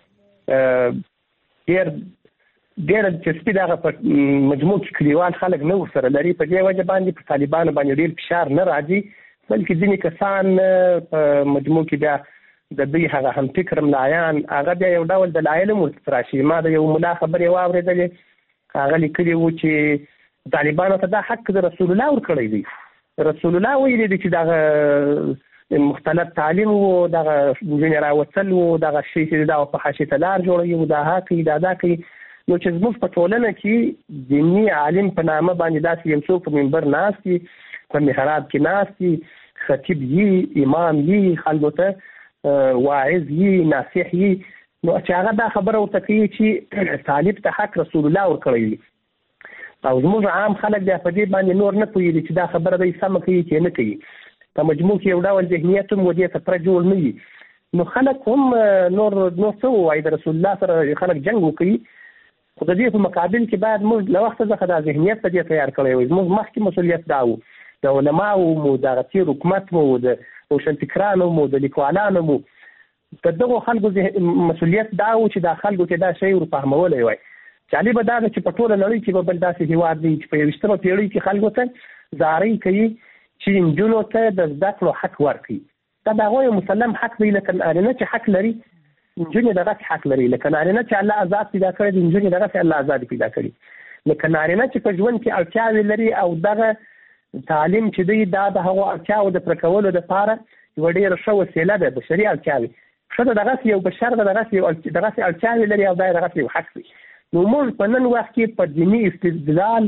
ډېر ډېر دلچسپي دغه په مجموع کې کلیوال خلک نه ورسره لري. په دې وجه باندې په طالبانو باندې ډېر فشار نه راځي، بلکې ځینې کسان په مجموع کې بیا د دوی هغه هم فکر ملایان هغه بیا یو ډول دلایل هم ورته راشي. ما د یو ملا خبرې واورېدلې، هغه لیکلي وو چې طالبانو ته دا حق د رسول الله ورکړی دی. رسول الله ویلي دی چې دغه مختلط تعلیم و، دغه نجونې راوتل و، دغه شی چې دا په حاشیې ته لار جوړوي و، دا ها کوي دا دا کوي. نو چې زموږ په ټولنه کې دیني عالم په نامه باندې داسې یو څوک په منبر ناست وي، په محراب کې ناست وي، خطیب یي، امام یي، خلکو ته واعظ یي، ناصح یي، نو چې هغه دا خبره ورته کوي چې طالب ته حق رسول الله ورکړی وي او زموږ عام خلک بیا په دې باندې نور نه پوهېږي چې دا خبره دی سمه کوي چې نه کوي. په مجموع کې یو ډول ذهنیت هم ودې ته پوره جوړ نه وي. نو خلک هم نور نور څه ووایي، د رسول الله سره خلک جنګ وکوي. خو د دې په مقابل کې باید موږ له وخته څخه دا ذهنیت په دې تیار کړی وي. زموږ مخکې مسؤلیت دا و، د علماو مو، د هغه تېر حکومت مو، د روشنفکرانو مو، د لیکوالانو مو، د دغو خلکو مسؤلیت دا و چې دا خلکو کې دا شی ورفهمولی وای. جالبه دا ده چې په ټوله نړۍ کې به بل داسې هېواد دی چې په یویشتمه پېړۍ کې خلکو ته زارۍ کوي چې نجونو ته د زده کړو حق ورکړي. دا د هغوی مسلم حق دی، لکه نارینه چې حق لري نجونې دغسې حق لري، لکه نارینه چې الله آزاد پیدا کړی دی نجونې دغسې الله آزاد پیدا کړي، لکه نارینه چې په ژوند کې اړتیاوې لري او دغه تعلیم چې دی دا د هغو اړتیاوو د پوره کولو دپاره یوه ډېره ښه وسیله ده، بشري اړتیاوې. ښځه دغسې یو بشر ده، دغسې اړتیاوې لري او دا یې دغسې یو حق دی. نو موږ په نن وخت کې په دیني استدلال،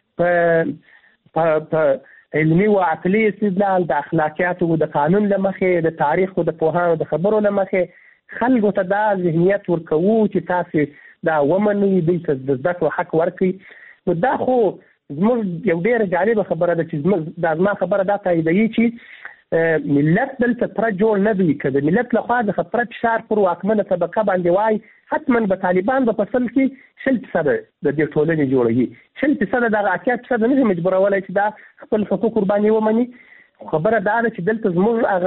په علمي و عقلي استدلال، د اخلاقیاتو د قانون له مخې، د تاریخ او د پوهانو د خبرو له مخې خلکو ته دا ذهنیت ورکوو چې تاسې دا ومنئ، دوی ته د زده کړو حق ورکړئ. نو دا خو زموږ یو ډېره جالبه خبره ده چې دا زما خبره دا تاییدوي چې ملت دلته پوره جوړ نه دی. که د ملت لخوا د پوره فشار پر واکمنه طبقه باندې وای، حتما به طالبان به په سل کې شل فیصده د دې ټولنې جوړوي. شل فیصده دغه اتیا فیصده نه شي مجبورولی چې دا خپل حقوق ورباندې ومني. خبره دا ده چې دلته زموږ هغه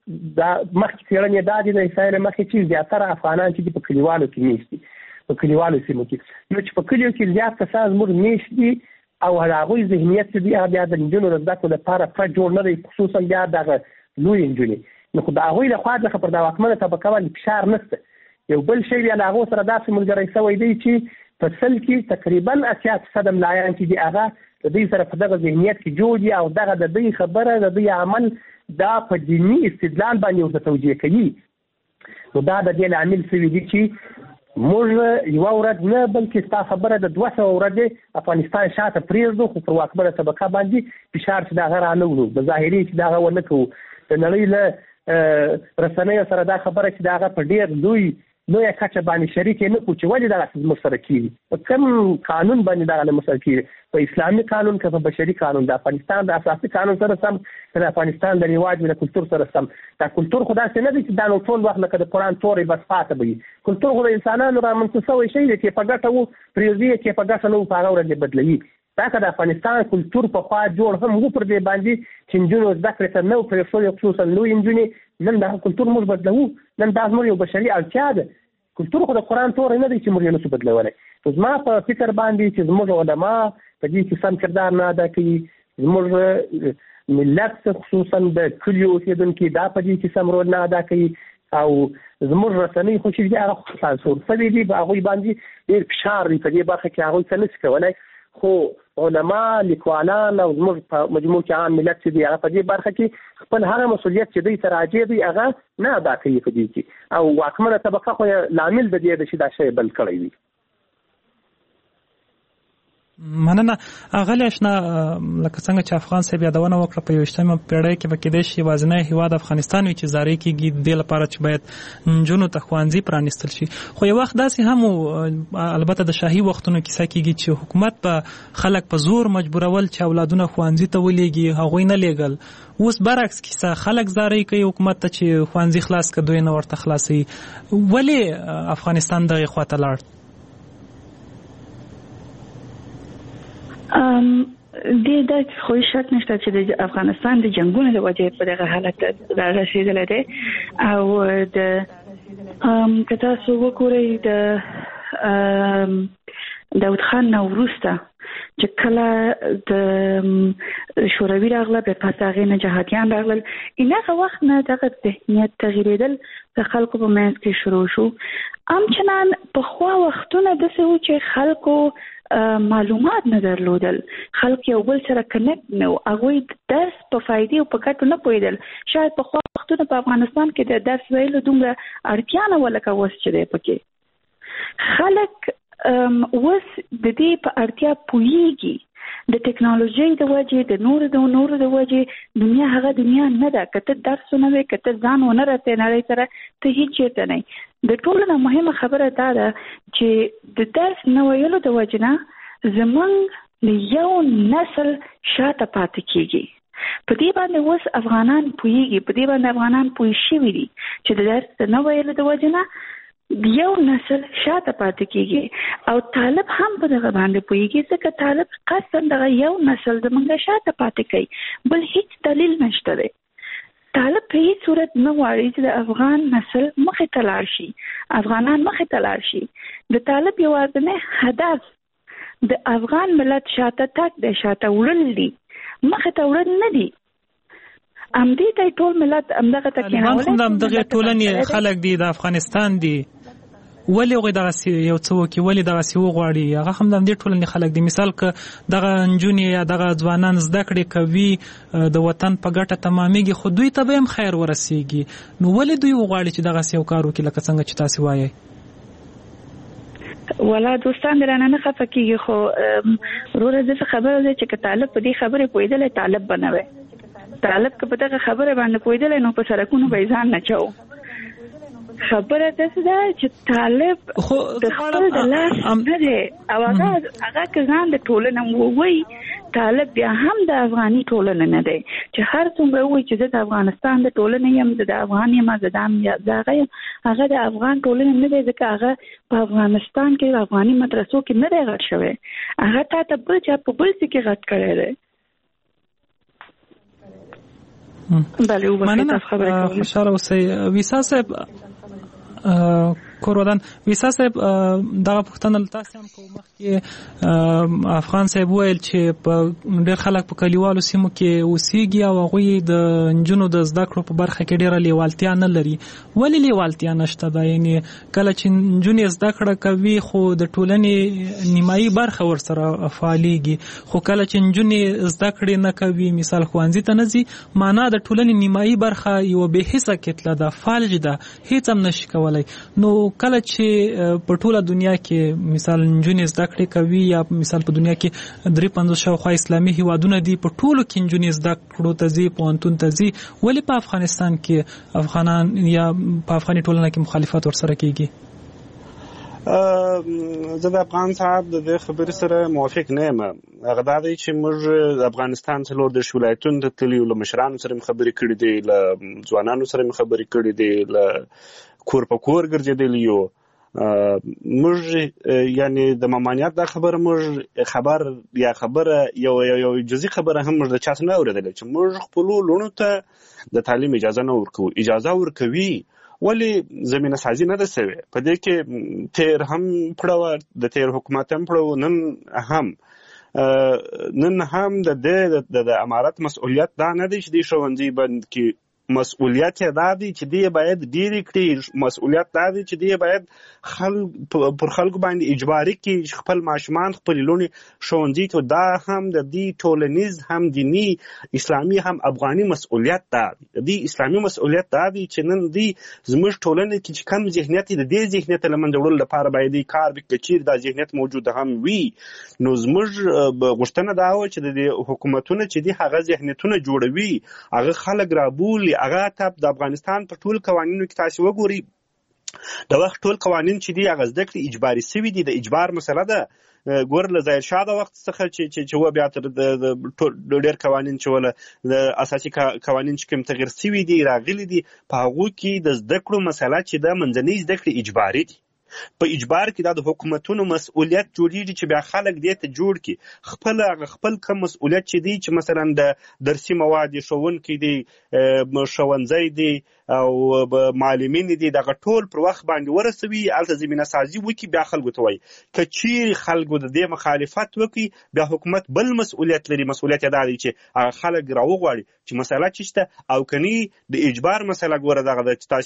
دا مخکې څېړنې دا دي د اسرائیل مخکې چې زیاتره افغانان چې دي په کلیوالو کې میشت دي، په کلیوالو سیمو کې. نو چې په کلیو کې زیات کسان زموږ میشت دي او هغوی ذهنیت چې دی هغه بیا د نجونو د زده کړو لپاره پټ جوړ نه دی، خصوصا بیا دغه لویې نجونې. نو خو د هغوی له خوا څخه پر دا واکمنه طبقه باندې فشار نشته. یو بل شی بیا له هغو سره داسې ملګری شوی دی چې په سل کې تقریبا اتیا فیصده ملایان چې دي هغه د دوی سره په دغه ذهنیت کې جوړ دي او دغه د دوی خبره د دوی عمل دا په دیني استدلال باندې ورته توجیه کوي. نو دا د دې لامل شوی دی چې موږ یوه ورځ نه بلکې ستا خبره د دوه سوه ورځې افغانستان شاته پرېږدو، خو پر واکمنه طبقه باندې فشار چې د هغه را نه وړو، په ظاهري چې د هغه ونه کوو. د نړۍ له رسنیو سره دا خبره چې د هغه په ډېر لوی لویه کچه باندې شریک یې نه کړو چې ولې دغسې زموږ سره کېږي، په کوم قانون باندې دغه له موږ سره کېږي، په اسلامي قانون که په بشري قانون، د افغانستان د اساسي قانون سره سم، که د افغانستان د رواج د کلتور سره سم. دا کلتور خو داسې نه دی چې دا نو ټول وخت لکه د قرآن تورې بس پاته به وي. کلتور خو د انسانانو رامنځته شوی شی دی چې په ګټه وو پرېږدي، چې په ګټه نه وو په هغه ورځ یې بدلوي. دا که د افغانستان کلتور پخوا جوړ هم وو پر دې باندې چې نجونو زده کړې ته نه وو پرېښودی، خصوصا لویې نجونې. نن دغه کلتور موږ بدلوو، نن دا زموږ یو بشري اړتیا ده. کلتور خو د قرآن تورې نه دی چې موږ یې نشو بدلولی. نو زما په فکر باندې چې زموږ علما په دې کې سم کردار نه ادا کوي، زموږ ملت خصوصا د کلیو اوسېدونکي دا په دې کې سم رول نه ادا کوي، او زموږ رسنۍ خو چې دي هغه سانسور شوي دي، په هغوی باندې ډېر فشار دی په دې برخه کې، هغوی څه نشي کولی. خو علما، لیکوالان او زموږ په مجموع کې عام ملت چې دی هغه په دې برخه کې خپل هغه مسؤلیت چې دوی ته راجع دی هغه نه ادا کوي په دې کې، او واکمنه طبقه خو لامل د دې ده چې دا شی بند کړی وي. مننه. اغلی اشنا لکه څنګه چې افغان صاحب یادونه وکړه په یویشتمه پیړۍ کې به کېدای شي یوازینی هېواد افغانستان وي چې زارۍ کېږي د دې لپاره چې باید نجونو ته ښوونځي پرانیستل شي. خو یو وخت داسې هم و، البته د شاهي وختونو کیسه کېږي چې حکومت به خلک په زور مجبورول چې اولادونه ښوونځي ته ولېږي، هغوی نه لېږل. اوس برعکس کیسه، خلک زارۍ کوي حکومت ته چې ښوونځي خلاص که دوی نه ورته خلاصوي. ولې افغانستان دغې خوا ته لاړ؟ ام دې د خو شک نشته چې د افغانستان د جنگونو د وجې په دغه حالت رسیدلی دی، او د ام که تاسو وګورئ د داود خان نه وروسته چې کله د شوروي راغله، بیا پس هغې نه جهادیان راغلل، هغه وخت نه دغه ذهنیت تغیرېدل د خلکو په منځ کې شروع شو. همچنان پخوا وختونه داسې وو چې خلکو معلومات نه درلودل، خلک یو بل سره کنیکټ نه وو، هغوی د درس په فایدې او په ګټو نه پوهېدل. شاید پخوا وختونه په افغانستان کې د درس ویلو دومره اړتیا نه وه لکه اوس چې دی پکې. خلک اوس د دې په اړتیا پوهېږي، د ټکنالوژۍ د وجې، د نورو د نورو د وجې دنیا هغه دنیا نه ده. که ته درس ونه وې، که ته ځان ونه رسې نړۍ سره، ته هېڅ چېرته نه یې. د ټولو نه مهمه خبره دا ده چې د درس نه ویلو د وجې نه زموږ د یو نسل شاته پاتې کېږي. په دې باندې اوس افغانان پوهېږي، په دې باندې افغانان پوه شوي دي چې د درس د نه ویلو د وجې نه یو نسل شاته پاتې کېږي. او طالب هم په دغه باندې پوهېږي، ځکه طالب قصداً دغه یو نسل زموږ شاته پاتې کوي، بل هیڅ دلیل نشته دی. طالب په هیڅ صورت نه غواړي چې د افغان نسل مخې ته لاړ شي، افغانان مخې ته لاړ شي. د طالب یوازینی هدف د افغان ملت شاته تګ دی، شاته وړل دي، مخې ته وړل نه دي. همدې ته ټول ملت همدغه ته کېنولی. طالبان خو د همدغې ټولنې خلک دي، د افغانستان دي، ولې هغوی دغسې یو څه وکړي، ولې دغسې وغواړي؟ هغه هم د همدې ټولنې خلک دي. مثال که دغه نجونې یا دغه ځوانان زده کړې کوي، د وطن په ګټه تمامېږي، خو دوی ته به هم خیر ورسېږي. نو ولې دوی وغواړي چې دغسې یو کار وکړي لکه څنګه چې تاسې وایئ؟ ولا دوستان درانه نه خفه کېږي، خو وروره داسې خبره ده چې که طالب په دې خبرې پوهېدلی، طالب به نه وی. طالب که په دغه خبره باندې پوهېدلی، نو په سړکونو به یې ځان نه چو. خبره داسې ده چې طالب د خپل د لاس نه دی، او هغه هغه که ځان د ټولنه ووایي، طالب بیا هم د افغاني ټولنه نه دی. چې هر څومره ووایي چې زه د افغانستان د ټولنه یم، زه د افغان یم، زه د هغه یم، هغه د افغان ټولنه نه دی، ځکه هغه په افغانستان کې افغاني مدرسو کې نه دی غټ شوی، هغه تا ته بل چا په بل څه کې غټ کړی دی. بله او مننه خوشاله اوسئ. ویسا صاحب کورودان ویسا صاحب دغه پوښتنه تاسو هم کوم مخکې افغان صاحب ویل چې په ډېر خلک په کلیوالو سیمو کې اوسېږي او هغوی د نجونو د زده کړو په برخه کې ډېره لیوالتیا نه لري. ولې لیوالتیا نشته ده؟ یعنې کله چې نجونې زده کړه کوي خو د ټولنې نیمایي برخه ورسره فعالېږي، خو کله چې نجونې زده کړې نه کوي، مثال ښوونځي ته نه ځي، معنا د ټولنې نیمایي برخه یوه بې حسه کتله ده، فالج ده، هیڅ هم نشي کولی. نو کله چې په ټوله دنیا کې مثال نجونې زده کړې کوي یا مثال په دنیا کې درې پنځوس شاوخوا اسلامي هیوادونه دي، په ټولو کې نجونې زده کړو ته ځي، پوهنتون ته ځي، ولې په افغانستان کې افغانان یا په افغاني ټولنه کې مخالفت ورسره کیږي؟ زه د افغان صاحب د دې خبرې سره موافق نه یم. هغه دا دی چې موږ د افغانستان څلور دېرش ولایتونو ته تللي یو، له مشرانو سره مې خبرې کړې دي، له ځوانانو سره مې خبرې کړې دي، له کور په کور ګرځېدلي یو. موږ یعنی د ممانعت دا خبره موږ خبر یا خبره یو یو جزئی خبره هم موږ د چا څخه نه اورېدلې چې موږ خپلو لوڼو ته د تعلیم اجازه نه ورکوو. اجازه ورکوي ولې زمینه سازي نه ده سوې. په دې کې تیر هم پړه د تیر حکومت هم پړه، نن هم نن هم د دې د امارت مسؤلیت دا نه دی چې د ښوونځي بند کې مسؤلیت یې دا دی چې دی باید ډېرې کړي. مسؤلیت دا دی چې دی باید خلک پر خلکو باندې اجباري کړي خپل ماشومان خپلې لوڼې ښوونځي ته. دا هم د دې ټولنیز هم دیني اسلامي هم افغاني مسؤلیت دا دی. د دې اسلامي مسؤلیت دا دی چې نن دی زموږ ټولنه کې چې کم ذهنیت د دې ذهنیت له منځه وړلو لپاره باید کار وکړي. چیرې دا ذهنیت موجود هم وي نو زموږ غوښتنه دا وه چې د حکومتونه چې دي هغه ذهنیتونه جوړوي، هغه خلک رابولي، هغه ته د افغانستان په ټول قوانینو کې تاسو وګورئ د وخت ټول قوانین چې دي هغه زده کړې اجباري سوي دي. د اجبار مسله ده. ګور له ظاهر شاه د وخت څخه چې چې و بیا تر د ډېر قوانین چې ولا د اساسي قوانین چې کوم تغیر سوي دي راغلي دي، په هغو کې د زده کړو مسله چې د منځنۍ زده کړې اجباري دي. په اجبار کې دا د حکومتونو مسؤلیت جوړیږي چې بیا خلک دې ته جوړ کړي خپل هغه خپل کم مسؤلیت چې دی چې مثلا د درسي مواد ښوونکي دي، ښوونځی دی او معلمین دي، دغه ټول پر وخت باندې ورسوي، هلته زمینه سازي وکړي، بیا خلکو ته وایي. که چیرې خلکو د دې مخالفت وکړي بیا حکومت بل مسؤلیت لري. مسؤلیت یې دا دی چې هغه خلک راوغواړي چې مسله څه شته، او کني د اجبار مسله ګوره دغه ده چې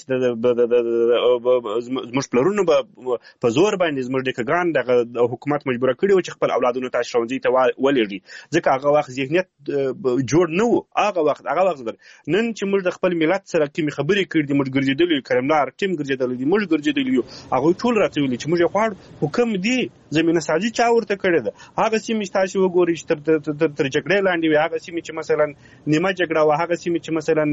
تاسو زموږ پلرونو به په زور باندې زموږ نیکهګان دغه حکومت مجبوره کړي وو چې خپل اولادونو ته ښوونځي ته ولېږي، ځکه هغه وخت ذهنیت جوړ نه و. هغه وخت هغه وخت نن چې موږ د خپل ملت سره کومې خبرې کړي دي، موږ ګرځېدلي یو، کرملار ټیم ګرځېدلی دي، موږ ګرځېدلي یو، هغوی ټول راته ویلي چې موږ یې غواړو، خو کوم دي زمینه سازي چا ورته کړې ده. هغه سیمې چې تاسو وګورئ چې تر جګړې لاندې وي، هغه سیمې چې مثلا نیمه جګړه وه، هغه سیمې چې مثلا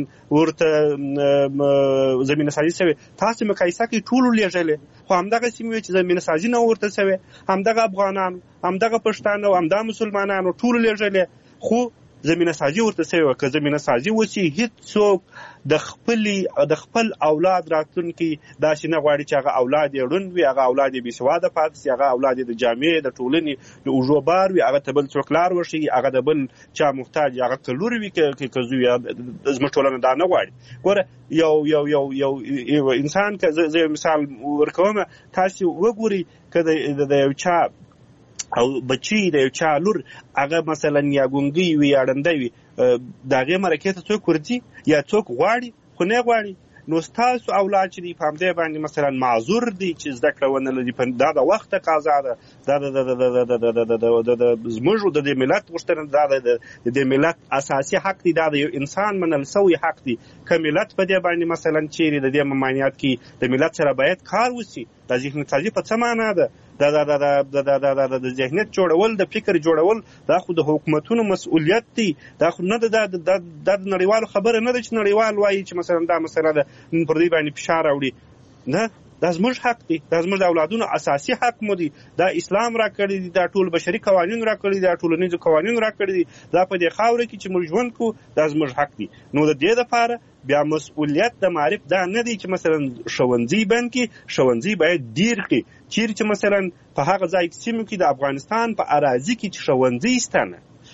ورته زمینه سازي سوې، تاسو مقایسه کوئ ټولو لېږلې، خو همدغه سیمې چې زمینه سازي نه ورته سوې، همدغه افغانانو، همدغه پښتانه، همدغه مسلمانانو ټولو لېږلې، خو زمینه سازي ورته سوې. که زمینه سازي وشي هیڅوک د خپلې د خپل اولاد راتلونکي داسې نه غواړي چې هغه اولاد یې ړوند وي، هغه اولاد یې بې سواده پاتې شي، هغه اولاد یې د جامې د ټولنې د اوږو بار وي، هغه ته بل څوک لار وښیي، هغه د بل چا محتاج، هغه که لور وي که زوی. زموږ ټولنه دا نه غواړي. ګوره یو یو یو یو انسان که زه یو مثال ورکوم، تاسو وګورئ که د یو چا او بچی د یو چا لور هغه مثلا یا ګونګی وي یا ړنده وي، د هغې مرکې ته څوک ورځي یا څوک غواړي؟ خو نه غواړي. نو ستاسو اولاد چې دی په همدې باندې مثلا معذور دی چې زده کړه ونه لري، دا د وخت تقاضا ده، دا د زموږ د دې ملت غوښتنه، دا د دې ملت اساسي حق دی، دا د یو انسان منل سوی حق دی. که ملت په دې باندې مثلا چیرې د دې ممانعت کې د ملت سره باید کار وشي. د ذهنیت سازي په څه معنا ده؟ د ذهنیت جوړول، د فکر جوړول، دا خو د حکومتونو مسؤلیت دی. دا خو نه ده د نړیوالو خبره نه ده چې نړیوال وایي چې مثلا دا مسله ده پر دې باندې فشار راوړي. نه، دا زموږ حق دی، دا زموږ د اولادونو اساسي حق مو دی. دا اسلام را کړی دی، دا ټول بشري قوانین را کړی دي، دا ټولنیز قوانین را کړی دي، دا په دې خاوره کې چې موږ ژوند کوو دا زموږ حق دی. نو د دې لپاره بیا مسؤلیت د معرف دا نه دی چې مثلا ښوونځي بند کړي، ښوونځي باید ډیر کړي. چیرې چې مثلا په هغه ځای سیمو کې د افغانستان په اراضي کې چې ښوونځي شته نه،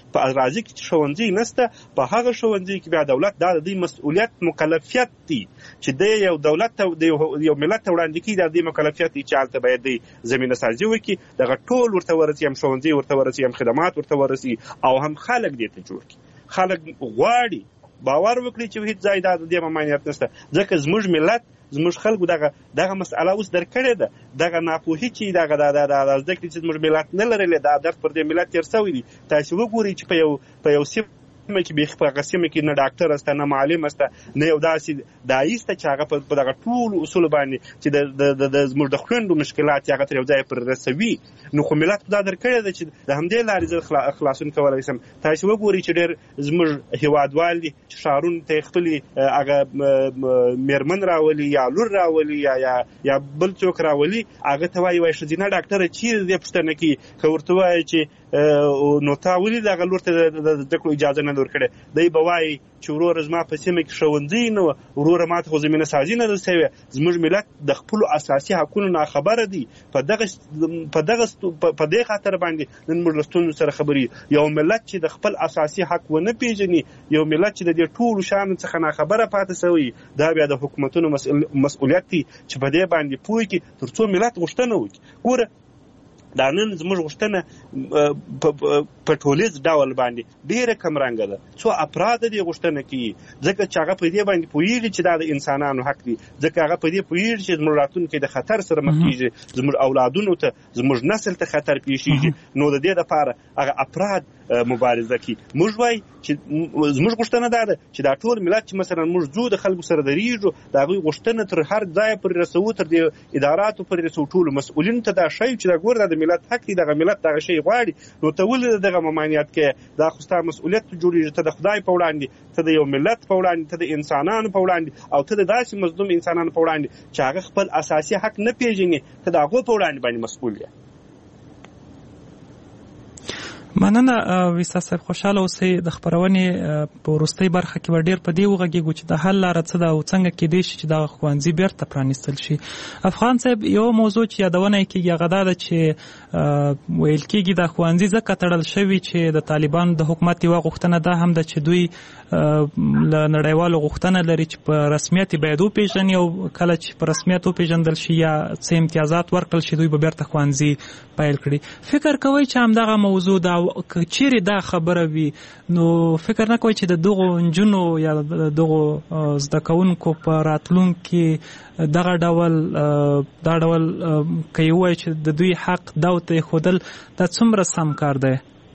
په راځي کې ښوونځي نشته، په هغه ښوونځي کې بیا دولت دا د دې مسؤلیت مکلفیت دی چې د یو دولت ته د یو ملت ته وړاندې کړي، د دې مکلفیت دی چې هلته باید دی زمینه سازي وکړي، دغه ټول ورته ورسي، هم ښوونځي ورته ورسي، هم خدمات ورته ورسي، او هم خلک دې ته جوړ کړي. خلک غواړي باور وکړي چې هیڅ ځای دا د دې ممانعت نشته، ځکه زموږ ملت زموږ خلکو دغه دغه مسأله اوس در کړې ده، دغه ناپوهي چې دغه د زده کړې چې زموږ ملت نه لرلې، دا درد پر دې ملت تېر شوی دی. تاسې وګورئ چې په یو په یو سیمه کې بیخي په هغه سیمه کې نه ډاکټر شته، نه معلم شته، نه یو داسې دایي شته چې هغه په دغه ټولو اصولو باندې چې د زموږ د خویندو مشکلات هغه تر یو ځایه پر رسوي. نو خو ملت دا در کړې ده چې د همدې لارې زه خلاصون کولی شم. تاسې وګورئ چې ډېر زموږ هېوادوال دي چې ښارونو ته یې خپلې هغه مېرمن راولي یا لور راولي یا یا بل څوک راولي، هغه ته وایي وایي ښځینه ډاکټره چیرې دې پوښتنه کوي، که ورته وایي چې نو تا ولې دغه لور ته د زده کړو اجازه نه ورکړې، دی به وایي چې وروره زما په سیمه کې ښوونځی نه وه، وروره ما ته خو زمینه سازي نه ده شوې. زموږ ملت د خپلو اساسي حقونو ناخبره دی. په دغه په دغه په دې خاطر باندې نن موږ له ستونزو سره خبرې یو ملت چې د خپل اساسي حق ونه پیژني، یو ملت چې د دې ټولو شیانو څخه ناخبره پاتې شوی، دا بیا د حکومتونو مسؤلیت دی چې په دې باندې پوه کړي تر څو ملت غوښتنه وکړي. ګوره دا نن زموږ غوښتنه په ټولیز ډول باندې ډېره کمرنګه ده. څو افراد دې غوښتنه کوي ځکه چې هغه په دې باندې پوهېږي چې دا د انسانانو حق دی، ځکه هغه په دې پوهېږي چې زموږ راتلونکی د خطر سره مخ کېږي، زموږ اولادونو ته زموږ نسل ته خطر پېښېږي. نو د دې دپاره هغه افراد مبارزه کوي. موږ وایي چې زموږ غوښتنه دا ده چې دا ټول ملت چې مثلا موږ ځو د خلکو سره درېږو، د هغوی غوښتنه تر هر ځایه پورې رسوو، تر دې اداراتو پورې رسوو، ټولو مسؤلینو ته دا ښیو چې دا ګوره دا د ملت حق دی، دغه ملت دغه شی غواړي، نو ته ولې دغه ممانعت کوې؟ دا خو ستا مسؤلیت جوړېږي، ته د خدای په وړاندې، ته د یو ملت په وړاندې، ته د انسانانو په وړاندې، او ته د داسې مظلوم انسانانو په وړاندې چې هغه خپل اساسي حق نه پیژني، ته د هغو په وړاندې باندې مسؤول یې. مننه ویسا صاحب، خوشاله اوسئ. د خپرونې په وروستۍ برخه کې به ډېر په دې وغږېږو چې د حل لاره څه ده او څنګه کېدای شي چې دغه ښوونځي بېرته پرانیستل شي. افغان صاحب، یوه موضوع چې یادونه یې کېږي هغه دا ده چې ویل کېږي دا ښوونځي ځکه تړل شوي چې د طالبانو د حکومت یوه غوښتنه دا هم ده چې دوی له نړیوالو غوښتنه لري چې په رسمیت یې باید وپېژني، او کله چې په رسمیت وپېژندل شي یا څه امتیازات ورکړل شي دوی به بېرته ښوونځي پیل کړي. فکر کوئ چې همدغه موضوع دا که چیرې دا خبره وي، نو فکر نه کوئ چې د دغو نجونو یا د دغو زده کوونکو په راتلونکي دغه ډول دا ډول که یې ووایي چې د دوی حق دا ورته ایښودل دا څومره سم کار دی؟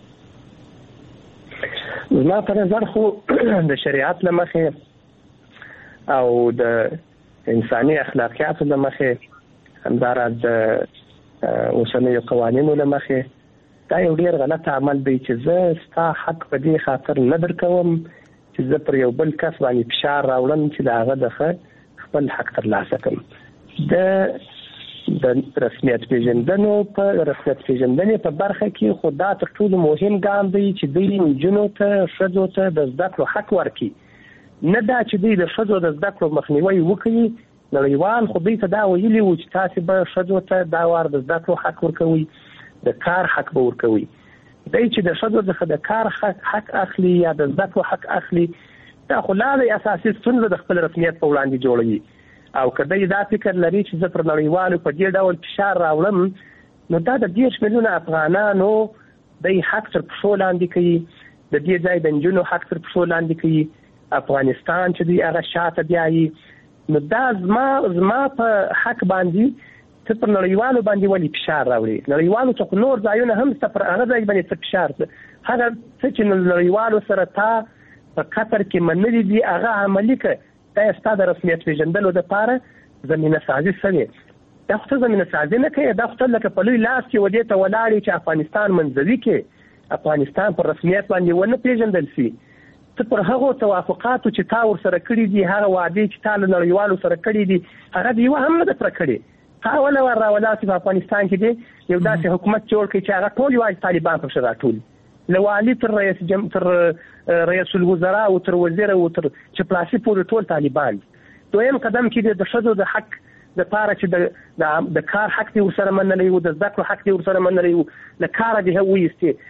زما په نظر خو د شریعت له مخې او د انساني اخلاقیاتو له مخې، همداراز د اوسنیو قوانینو له مخې، دا یو ډېر غلط عمل دی چې زه ستا حق په دې خاطر نه درکوم چې زه پر یو بل کس باندې فشار راوړم چې د هغه د خپل حق ترلاسه کړم. د د رسمیت پیژندنو په رسمیت پیژندنې په برخه کې خو دا تر ټولو مهم ګام دی چې دوی نجونو ته، ښځو ته د زده کړو حق ورکړي، نه دا چې دوی د ښځو د زده کړو مخنیوی وکړي. نړیوال خو دوی ته دا ویلي وو چې تاسې به ښځو ته دا وار د زده کړو حق ورکوئ، د کار حق به ورکوي. دی چې د ښځو څخه د کار حق اخلي یا د زده کړو حق اخلي، دا خو لا د اساسي ستونزه د خپل رسمیت په وړاندې جوړوي. او که دی دا فکر لري چې زه پر نړیوالو په دې ډول فشار راوړم، نو دا د دېرش میلیونه افغانانو دی حق تر پښو لاندې کوي، د دې ځای د نجونو حق تر پښو لاندې کوي، افغانستان چې دی هغه شاته بیایي. نو دا زما زما په حق باندې ته پر نړیوالو باندې ولې فشار راوړي؟ نړیوالو څخه نور ځایونه هم سته، پر هغه ځای باندې څه فشار څه هغه څه چې نړیوالو سره تا په قطر کې منلي دي هغه عملي کړه. دا ستا د رسمیت پیژندلو دپاره زمینه سازي شوې. دا خو ته زمینه سازي نه کوې، دا خو ته لکه په لوی لاس کې ودې ته ولاړې چې افغانستان منځوي کې افغانستان پر رسمیت باندې ونه پیژندل شي. ته پر هغو توافقاتو چې تا ورسره کړي دي، هغه وعدې چې تا له نړیوالو سره کړي دي، هغه د یوه هم نه ده پوره کړې. تا وله ور راولاسې په افغانستان کې دی یو داسې حکومت جوړ کړي چې هغه ټول یوازې طالبان پکښې راټول، له والي تر رئیس جم... تر رئیس الوزرا او تر وزیر او تر چپلاسي پورې ټول طالبان. دویم قدم کې د ښځو د حق دپاره چې د کار حق دې ورسره منلی و، د زده کړو حق دې ورسره منلی و، له کاره دې ویستې.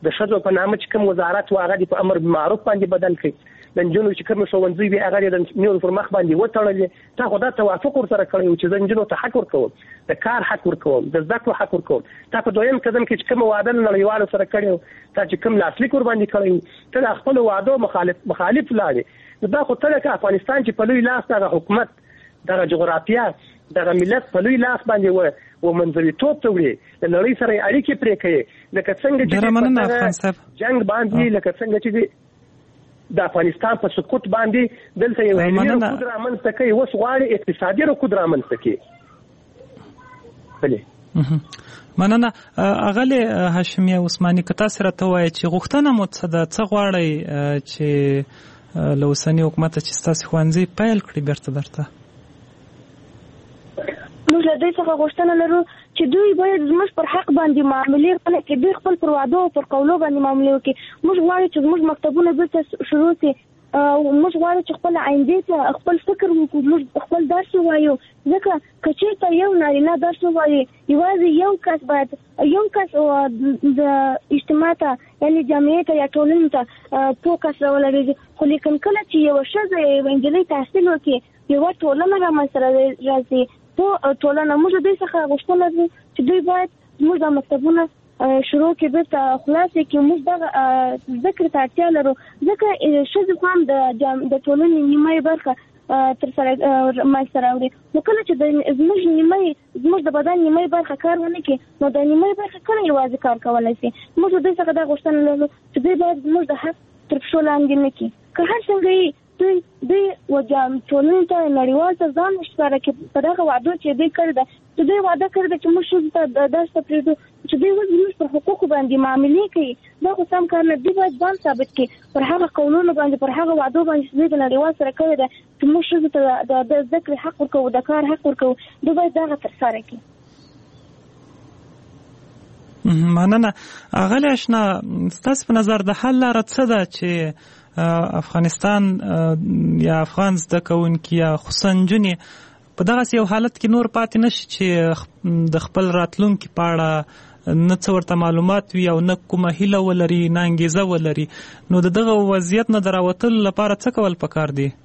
د ښځو په نامه چې کوم وزارت و هغه په امر بالمعروف باندې بدل کړي. د نجونو چې کوم ښوونځي وي هغه د نورو پر مخ باندې وتړلې. تا خو دا توافق ورسره کړی و چې زه نجونو ته حق ورکوم، د کار حق ورکوم، د زده کړو حق ورکوم. تا په دویم قدم کې چې کوم وعده نړیوالو سره کړی، تا چې کوم لاسلیک ور باندې کړی، ته د خپل وعدو مخالف مخالف لاړې. دا خو ته لکه افغانستان چې په لوی لاس دغه حکومت، دغه جغرافیه، دغه ملت په لوی لاس باندې و و منځویتوب ته وړي، د نړۍ سره اړیکې پرې کوي، لکه څنګه چې جنگ باندې، لکه څنګه چې د افغانستان په سقوط باندې دلته یو علمي رکود رامنځته کوي، اوس غواړي اقتصادي رکود رامنځته کوي. بلې مننه. اغلې هاشمي عثماني که تاسو راته وایئ چې غوښتنه مو څه ده، څه غواړئ چې له اوسني حکومت چې ستاسو ښوونځي پیل کړي بیرته درته؟ موږ له دوی څخه غوښتنه لرو چې دوی باید زموږ پر حق باندې معاملې وکړي، چې دوی خپل پر وعدو او پر قولو باندې معاملې وکړي. موږ غواړو چې زموږ مکتبونه بیرته شروع شي، موږ غواړو چې خپل آینده ته خپل فکر وکړو، موږ خپل درس ووایو. ځکه که چېرته یو نارینه درس ووایي، یوازې یو کس باید یو کس د اجتماع ته یعنې جامعې ته یا ټولنې ته فوکس راولري. خو لیکن کله چې یوه ښځه یوه نجلۍ تحصیل وکړي، یوه ټولنه رامنځته راځي په ټولنه. موږ دوی څخه غوښتنه لرو چې دوی باید زموږ دا مکتبونه شروع کړي، بیرته خلاص کړي. موږ دغه زده کړې ته اړتیا لرو، ځکه ښځې خو هم د ټولنې نیمایي برخه تر سره منځته راوړي. نو کله چې زموږ نیمایي زموږ د بدن نیمایي برخه کار ونه کړي، نو د نیمایي برخه کله یوازې کار کولی شي. موږ دوی څخه دا غوښتنه لرو چې دوی باید زموږ د حق تر پښو لاندې نه کړي. که هر څنګه یې دوی دوی وجام ټولنې ته نړیوال ته ځان ښکاره کړي په دغه وعدو چې دوی کړې ده، چې دوی وعده کړې ده چې موږ ښځو ته درس ته پرېږدو، چې دوی اوس زموږ پر حقوقو باندې معاملې کوي. دا خو سم کار نه. دوی باید ځان ثابت کړي پر هغه قولونو باندې، پر هغه وعدو باندې چې دوی د نړیوال سره کړې ده چې موږ ښځو ته د زده کړې حق ورکوو، د کار حق ورکوو. دوی باید دغه ترسره کړي. مننه. اغلی اشنا، ستاسو په نظر د حل لاره څه ده چې افغانستان یا افغان زده کوونکي یا خصوصا نجونې په دغسې یو حالت کې نور پاتې نشي چې د خپل راتلونکي په اړه نه څه ورته معلومات وي او نه کومه هیله ولري، نه انګیزه ولري؟ نو د دغه وضعیت نه د راوتلو لپاره څه کول پکار دي؟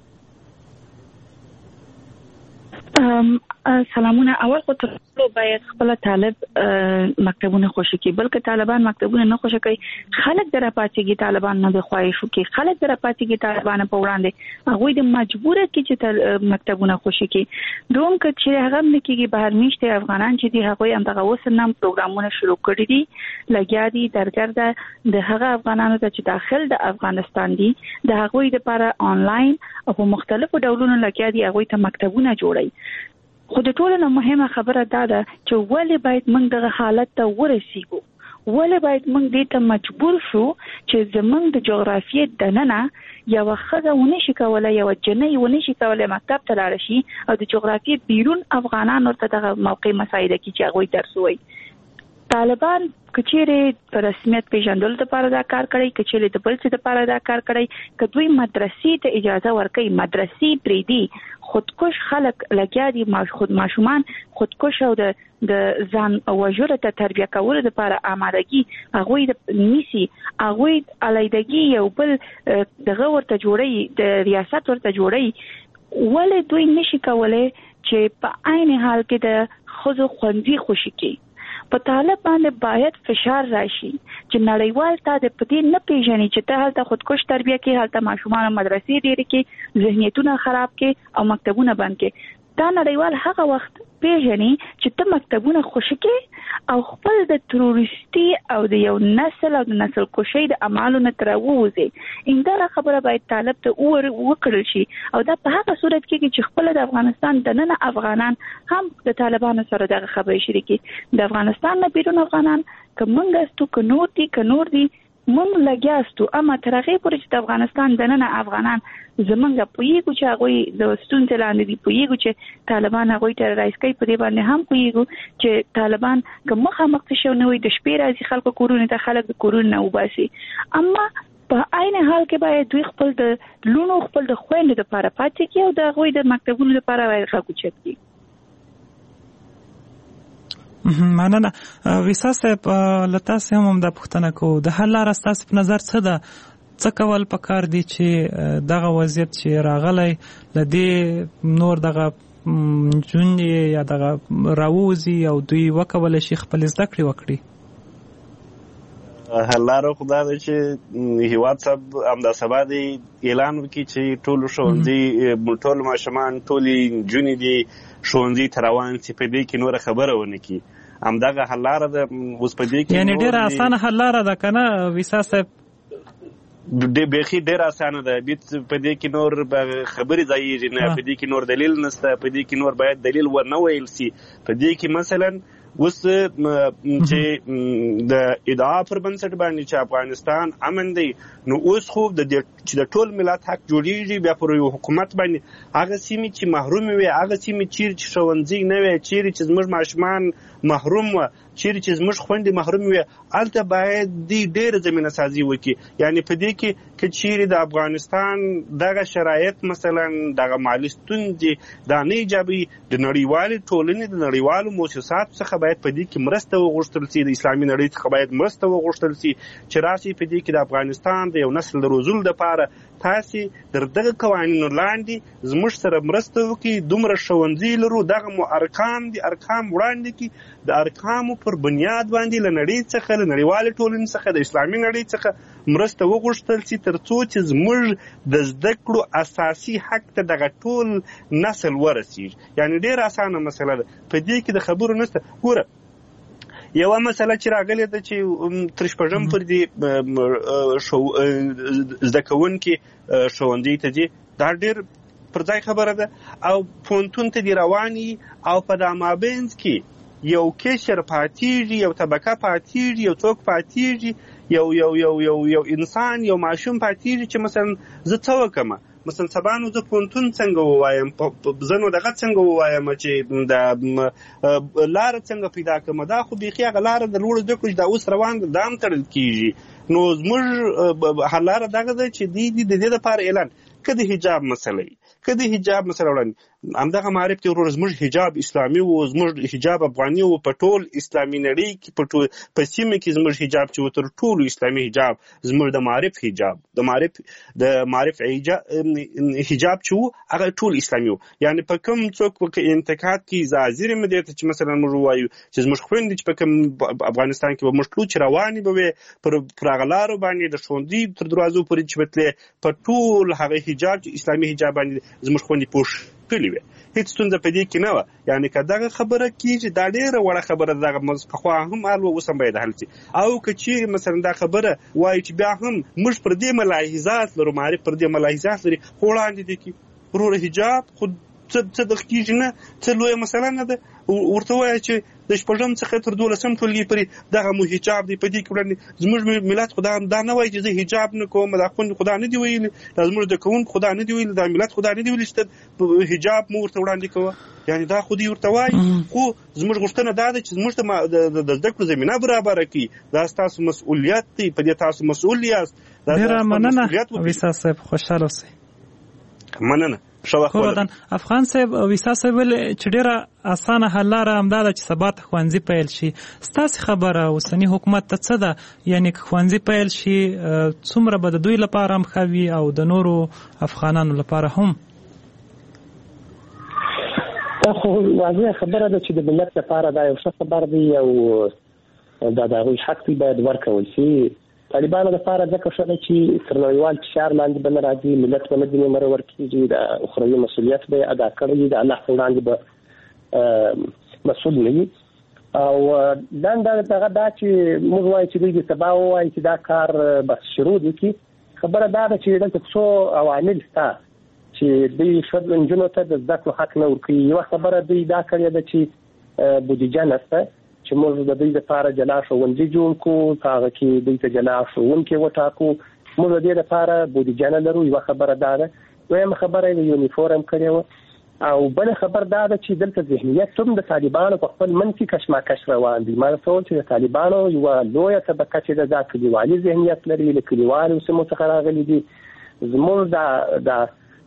سلامونه. اول خو تر ټولو باید خپل طالب مکتبونه خوشي کړي، بلکې طالبان مکتبونه نه خوشي کوي. خلک در پاتېږي طالبان نه د خواهشو کې، خلک در پاتېږي طالبان په وړاندې، هغوی د مجبوره کې چې مکتبونه خوشي کړي. دوم که چې هغه نه کېږي، بهر میشته افغانان چې دي هغوی هم دغه اوس نام پروګرامونه شروع کړي دي، لګیا دي درګرده د هغه افغانانو ته چې داخل د افغانستان دي، د هغوی لپاره آنلاین او په مختلفو ډولونو لګیا دي، هغوی ته مکتبونه جوړي. خو د ټولو نه مهمه خبره دا ده چې ولې باید موږ دغه حالت ته ورسیږو، ولې باید موږ دې ته مجبور شو چې زموږ د جغرافیې دننه یوه ښځه ونه شي کولی، یوه جنۍ ونه شي کولی مکتب ته لاړه شي، او د جغرافیې بیرون افغانان ورته دغه موقع مساعده کړي چې هغوی درس ووایي. طالبان که چیرې په رسمیت پیژندلو لپاره دا کار کړی، که چیرې د بل څه لپاره دا کار کړی، که دوی مدرسې ته اجازه ورکوي، مدرسې پرېږدي، خودکش خلک لګیا دي، خود ماشومان خودکش او د د ځان وژلو ته تربیه کولو لپاره آمادګي هغوی نیسي، هغوی علیحدګي یو بل دغه ورته جوړوي، د ریاست ورته جوړوي. ولې دوی نشي کولی چې په عین حال کې د ښځو ښوونځي خوشي کړي؟ په طالب باندې باید فشار راشي چې نړیوال تا د پدې نه پیژني چې ته هلته خودکش تربیه کې، هلته ماشومان مدرسې ډېرې کې، ذهنیتونه خراب کې او مکتبونه بند کې. دا نړیوال هغه وخت پیژني چې ته مکتبونه خوشي کې او خپل د تروریستي او د یو نسل او د نسل کشۍ د اعمالو نه تر ووځي. همدغه خبره باید طالب ته وکړل شي، او دا په هغه صورت کې چې خپل د افغانستان دننه افغانان هم د طالبانو سره دغه خبرې شریکي. د افغانستان نه بیرون افغانان که موږ استو که نور دي که نور دي موږ لګیاستو، اما تر هغې پورې چې د افغانستان دننه افغانان زمونږ پوهېږو چې هغوی د ستونزې لاندې دي، پوهېږو چې طالبان هغوی ټرورایز کوي، په دې باندې هم پوهېږو چې طالبان که مخامخ څه شی نه وي، د شپې راځي خلکو کورونو ته، خلک د کورونو نه وباسي. اما په عین حال کې باید دوی خپل د لونو خپل د خویندو لپاره پاتې کړي او د هغوی د مکتبونو لپاره باید غږ اوچت کړي. مننه. ویسا صاحب له تاسې هم همدا پوښتنه کوو، د حل لاره ستاسې په نظر څه ده؟ څه کول پکار دي چې دغه وضعیت چې راغلی له دې نور دغه نجونې یا دغه راووځي او دوی وکولی شي خپلې زده کړې وکړي؟ حل لاره خو دا ده چې هیواد صاحب همدا سبا دی اعلان وکړي چې ټولو ښوونځي ټول ماشومان ټولې نجونې دي ښوونځي ته روان شي، په دې کې نوره خبره ونه کړي. همدغه حل لاره ده. اوس په دې کې یعنې ډېره اسانه حل لاره ده که نه ویسا صاحب؟ بیخي ډېره اسانه ده. په دې کې نور خبرې ځایېږي نه، په دې کې نور دلیل نشته، په دې کې نور باید دلیل ورنه ویل شي. په دې کې مثلا اوس چې د ادعا پر بنسټ باندې چې افغانستان امن دی، نو اوس خو د چې د ټول ملت حق جوړیږي بیا پر یو حکومت باندې هغه سیمې چې محروم وي، هغه سیمې چیرې چې ښوونځي نه وي، چیرې چې زموږ ماشومان محروم وه، چیرې چې زموږ خویندې محروم وي، هلته باید دې ډېره زمینه سازي وکړي. یعنې په دې کې که چیرې د افغانستان دغه شرایط مثلا دغه مالي ستونزې دا نه ایجابوي، د نړیوالې ټولنې د نړیوالو مؤسساتو څخه باید په دې کې مرسته وغوښتل شي، د اسلامي نړۍ څخه باید مرسته وغوښتل شي چې راشي په دې کې د افغانستان د یو نسل د روزلو لپاره تاسې در دغه قوانینو لاندې زموږ سره مرسته وکړي. دومره ښوونځي لرو، دغه مو ارقام دي، ارقام وړاندې کړي، د ارقامو پر بنیاد باندې له نړۍ څخه، له نړیوالې ټولنې څخه، د اسلامي نړۍ څخه مرسته وغوښتل شي تر څو چې زموږ د زده کړو اساسي حق ته دغه ټول نسل ورسیږي. یعنې ډېره اسانه مسله ده، په دې کې د خبرو نشته. ګوره یوه مسله چې راغلې ده چې تر شپږم پر دې زده کوونکي ښوونځي ته ځي، دا ډېر پر ځای خبره ده. او پوهنتون ته دې رواني او په دا مابینځ کې یو کشر پاتېږي، یو طبقه پاتېږي، یو څوک پاتېږي، یو یو یو یو یو انسان، یو ماشوم پاتېږي چې مثلا زه څه وکړم، مثلا سبا نو زه پوهنتون څنګه ووایم، زه نو دغه څنګه ووایم چې د لاره څنګه پیدا کړم. دا خو بیخي هغه لاره د لوړو زده کړو چې دا اوس روان ده دا هم تړل کېږي. نو زموږ حل لاره دغه ده چې دوی د دې دپاره اعلان که د حجاب مسله وي، که د حجاب مسله وړاندې همدغه معرف دی ورور، زموږ حجاب اسلامي و، زموږ حجاب افغاني و، په ټول اسلامي نړۍ کې په ټول په سیمه کې زموږ حجاب چې و تر ټولو اسلامي حجاب زموږ د معرف حجاب د معرف د معرف حجاب چې و هغه ټول اسلامي و. یعنې په کوم څوک په انتقاد کې زاځیر مې دی چې مثلا موږ وایو چې زموږ خویندې چې په کوم افغانستان کې به موږ تلو چې روانې به وي پر هغه لارو باندې د ښوونځي تر دروازو پورې چې به تلې په ټول هغه حجاب چې اسلامي حجاب باندې زموږ خویندې پوښ کړي وي، هیڅ ستونزه په دې کې نه وه. یعنې که دغه خبره کېږي دا ډېره وړه خبره ده، دغه پخوا هم حل و اوس هم باید حل شي. او که چیرې مثلا دا خبره وایي چې بیا هم موږ پر دې ملاحظات لرو، معرف پر دې ملاحظات لري، خو وړاندې دي کې وروره حجاب خو څه دغه کېږي نه، څه لویه مسله نه ده. ورته وایه چې د شپږم څخه تر دولسم ټولګي پورې دغه مو حجاب دی. په دې کې وړاندې زموږ ملت خدا دا نه وایي چې زه حجاب نه کوم، دا خوند خدا نه دی ویلي، دا زموږ د کوونکو خدا نه دی ویلي، دا ملت خدا نه دی ویلي چې حجاب مو ورته وړاندې کوه. یعنې دا خو دې ورته وایي، خو زموږ غوښتنه دا ده چې زموږ ته د زده کړو زمینه برابره کړي. دا ستاسو مسؤلیت دی، په دې تاسو مسؤل یاست. ډېره مننه ویسا صاحب، خوشحاله اوسئ. مننه. افغان صاحب، ویسا صاحب چې ډېره اسانه حل لاره همدا ده چې سبا ته ښوونځي پیل شي. ستاسې خبره اوسني حکومت ته څه ده؟ یعنې که ښوونځي پیل شي څومره به د دوی لپاره هم ښه وي او د نورو افغانانو لپاره هم؟ دا خو واضحه خبره ده چې د ملت لپاره دا یو ښه خبر دی او دا د هغوی حق دی باید ورکول شي. طالبانو لپاره ځکه ښه ده چې تر نړیوال فشار لاندې به نه راځي، ملت به نه ځینې مره ورکېږي، د اخروي مسؤلیت به یې ادا کړی وي، د الله په وړاندې به مسؤل نه وي. او دنده دغه دا چې موږ وایو چې دوی د سبا ووایي چې دا کار بس شروع دي کړي. خبره دا ده چې دلته څو عوامل شته چې دوی ښځو نجونو ته د زده کړو حق نه ورکوي. یوه خبره دوی دا کړې ده چې بودیجه نشته، چې موږ د دوی لپاره جلا ښوونځي جوړ کړو، هغه کې دوی ته جلا ښوونکي وټاکو. موږ د دې لپاره بودیجه نه لرو. یوه خبره دا ده. دویمه خبره یې یونیفورم کړې وه. او بله خبر دا ده چې دلته ذهنیت هم د طالبانو په خپل منفي کشمکش روان دي. ما رسول چې د طالبانو یوه لویه طبقه چې ده دا کلیوالي ذهنیت لري، له کلیوالو سیمو څخه راغلي دي. زموږ د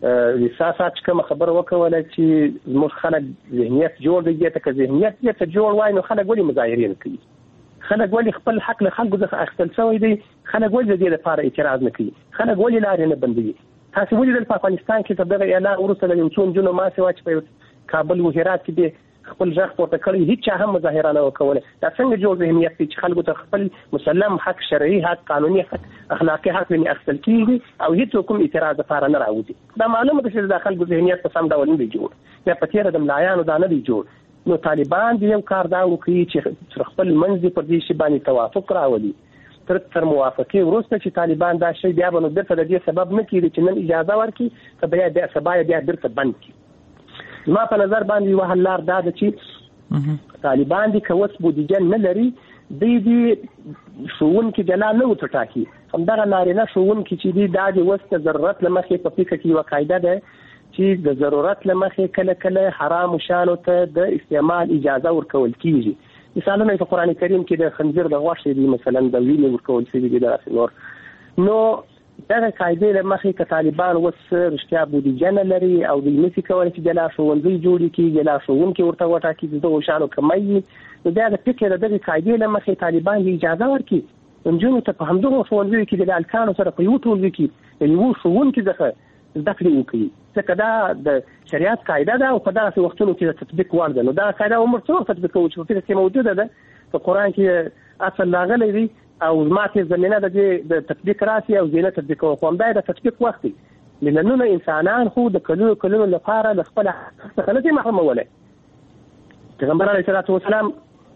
ریساسات کوم خبر وکوله چې موږ خلک ذهنیت جوړ دی ته که ذهنیت یې ته جوړ وای نو خلک ولې مظاهرې نه کوي خلک ولې خپل حق له خلکو څخه اخیستل شوی دی خلک ولې د دې لپاره اعتراض نه کوي خلک ولې لارې نه بندوي تاسو ولې په افغانستان کې تر دغه اعلان وروسته د یو څو نجونو ماسې وا چې په کابل او هرات کې دي خپل ځخ پورته کړی هیڅ چا هم مظاهره نه وکوله دا څنګه جوړ ذهنیت دی چې خلکو ته خپل مسلم حق شرعي حق قانوني حق اخلاقي حق یې اخیستل کیږي او هیڅ کوم اعتراض لپاره نه راوځي دا معلومه ده چې د خلکو ذهنیت په سم ډول نه دی جوړ یا په تیره د ملایانو دا نه دی جوړ نو طالبان د یو کار دا وکړي چې خپل منځ پر دې شی باندې توافق راولي تر تر موافقه وروسته چې طالبان دا شی بیا به نو درته د دې سبب نه کیږي چې نن اجازه ورکړي ته بیا بیا سبا بیا درته بند کړي ما په نظر باندې یو حل لار دا ده چې طالبان دي که اوس بودیجه نه لري دوی دي ښوونکي جلا نه وټاکي همدغه نارینه ښوونکي چې دي دا د اوس د ضرورت له مخې په فکر کې یوه قاعده ده چې د ضرورت له مخې کله کله حرامو شیانو ته د استعمال اجازه ورکول کیږي مثالونه په قرآن کریم کې د خنزیر د غوښې دي مثلا د وینې ورکول شوي دي داسې نور نو دغه قاعدې له مخې که طالبان اوس رښتیا بودیجه نه لري او دوی نشي کولی چې جلا ښوونځي جوړ کړي جلا ښوونکي ورته وټاکي د دغو شیانو کمی وي نو بیا د فکر د دغې قاعدې له مخې طالبان یې اجازه ورکړي نجونو ته په همدغو ښوونځیو کې د هلکانو سره په یو ټولګي کې د یوه ښوونکي څخه زده کړې وکړي ځکه دا د شریعت قاعده ده او په دغسې وختونو کې د تطبیق وړ ده نو دغه قاعده عمر څه وخت تطبیقوو چې په فقه کې موجوده ده په قرآن کې اصل راغلی دی او زما کې زمینه د دې د تطبیق راسي او زینه تطبیق کوو هم دا د تطبیق وخت دی لننونه انسانان خو د کلونو کلونو لپاره د خپل څخه نه دي محرومولی پیغمبر علیه الصلاة والسلام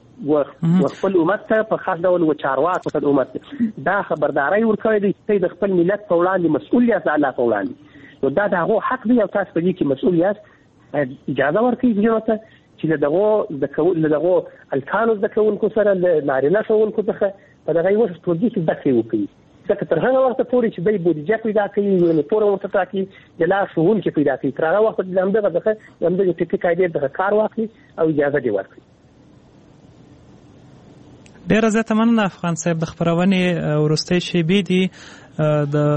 وخپل امت ته په خاص ډول و چارواکو ته د امت دا خبرداری ورکړی دی چې د خپل ملت په وړاندې مسؤل یاست د الله په وړاندې نو دا د هغو حق دی او تاسو په دې کې مسؤل یاست اجازه ورکړئ ځینو ته چې له دغو له دغو هلکانو زده کوونکو سره له نارینه ښوونکو څخه په دغه یوه ټولګي کې زده کړې وکړي ځکه تر هغه وخته پورې چې دوی بودیجه پیدا کوي یونیفورم ورته ټاکي جلا ښوونکي پیدا کوي تر هغه وخته د همدغه څخه د همدغې فقهي قاعدې څخه کار واخلي او اجازه دې ورکړي ډېره زیاته مننه افغان صاحب د خپرونې وروستۍ شیبې دي د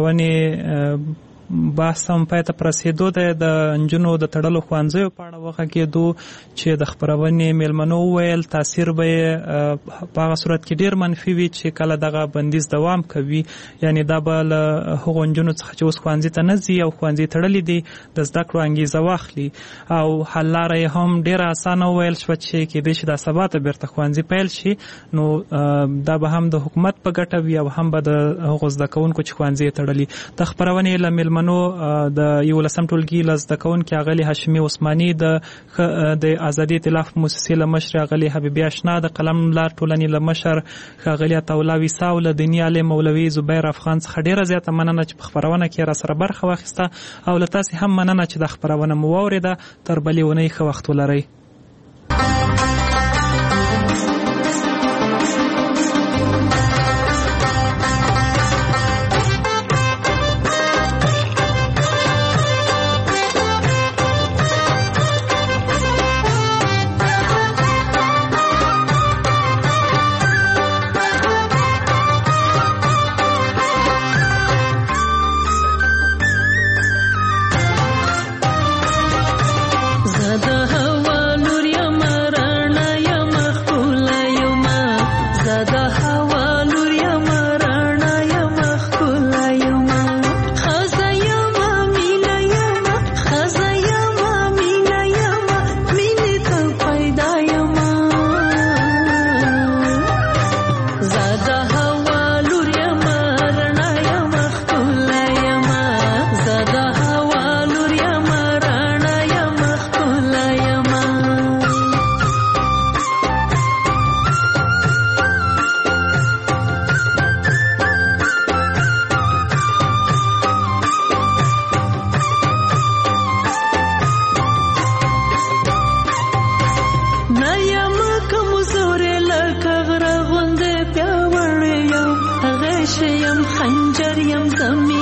خپرونې بحث هم پای ته په رسېدو دی د نجونو د تړلو ښوونځیو په اړه وغږېدو چې د خپرونې میلمنو وویل تاثیر به یې په هغه صورت کې ډېر منفي وي چې کله دغه بندیز دوام کوي یعنې دا به له هغو نجونو څخه چې اوس ښوونځي ته نه ځي او ښوونځي تړلي دي د زده کړو انګیزه واخلي او حل لاره یې هم ډېره اسانه وویل شوه چې کیدای شي دا سبا ته بیرته ښوونځي پیل شي نو دا به هم د حکومت په ګټه وي او هم به د هغو زده کوونکو چې ښوونځي یې تړلي د خپرونې له میلمنو نو د یولسم ټولګي له زده کوونکي اغلي هاشمي عثماني د د آزادي ائتلاف مؤسسې له مشر اغلي حبیبي اشنا د قلم لار ټولنې له مشر اغلي عطاالله ویسا او له دیني عالم مولوي زبیر افغان څخه ډیره زیاته مننه چې په خپرونه کې را سره برخه واخیسته او له تاسو هم مننه چې د خپرونه مو واوریده تر بلې اونۍ ښه وخت ولرئ خنجر یم زمین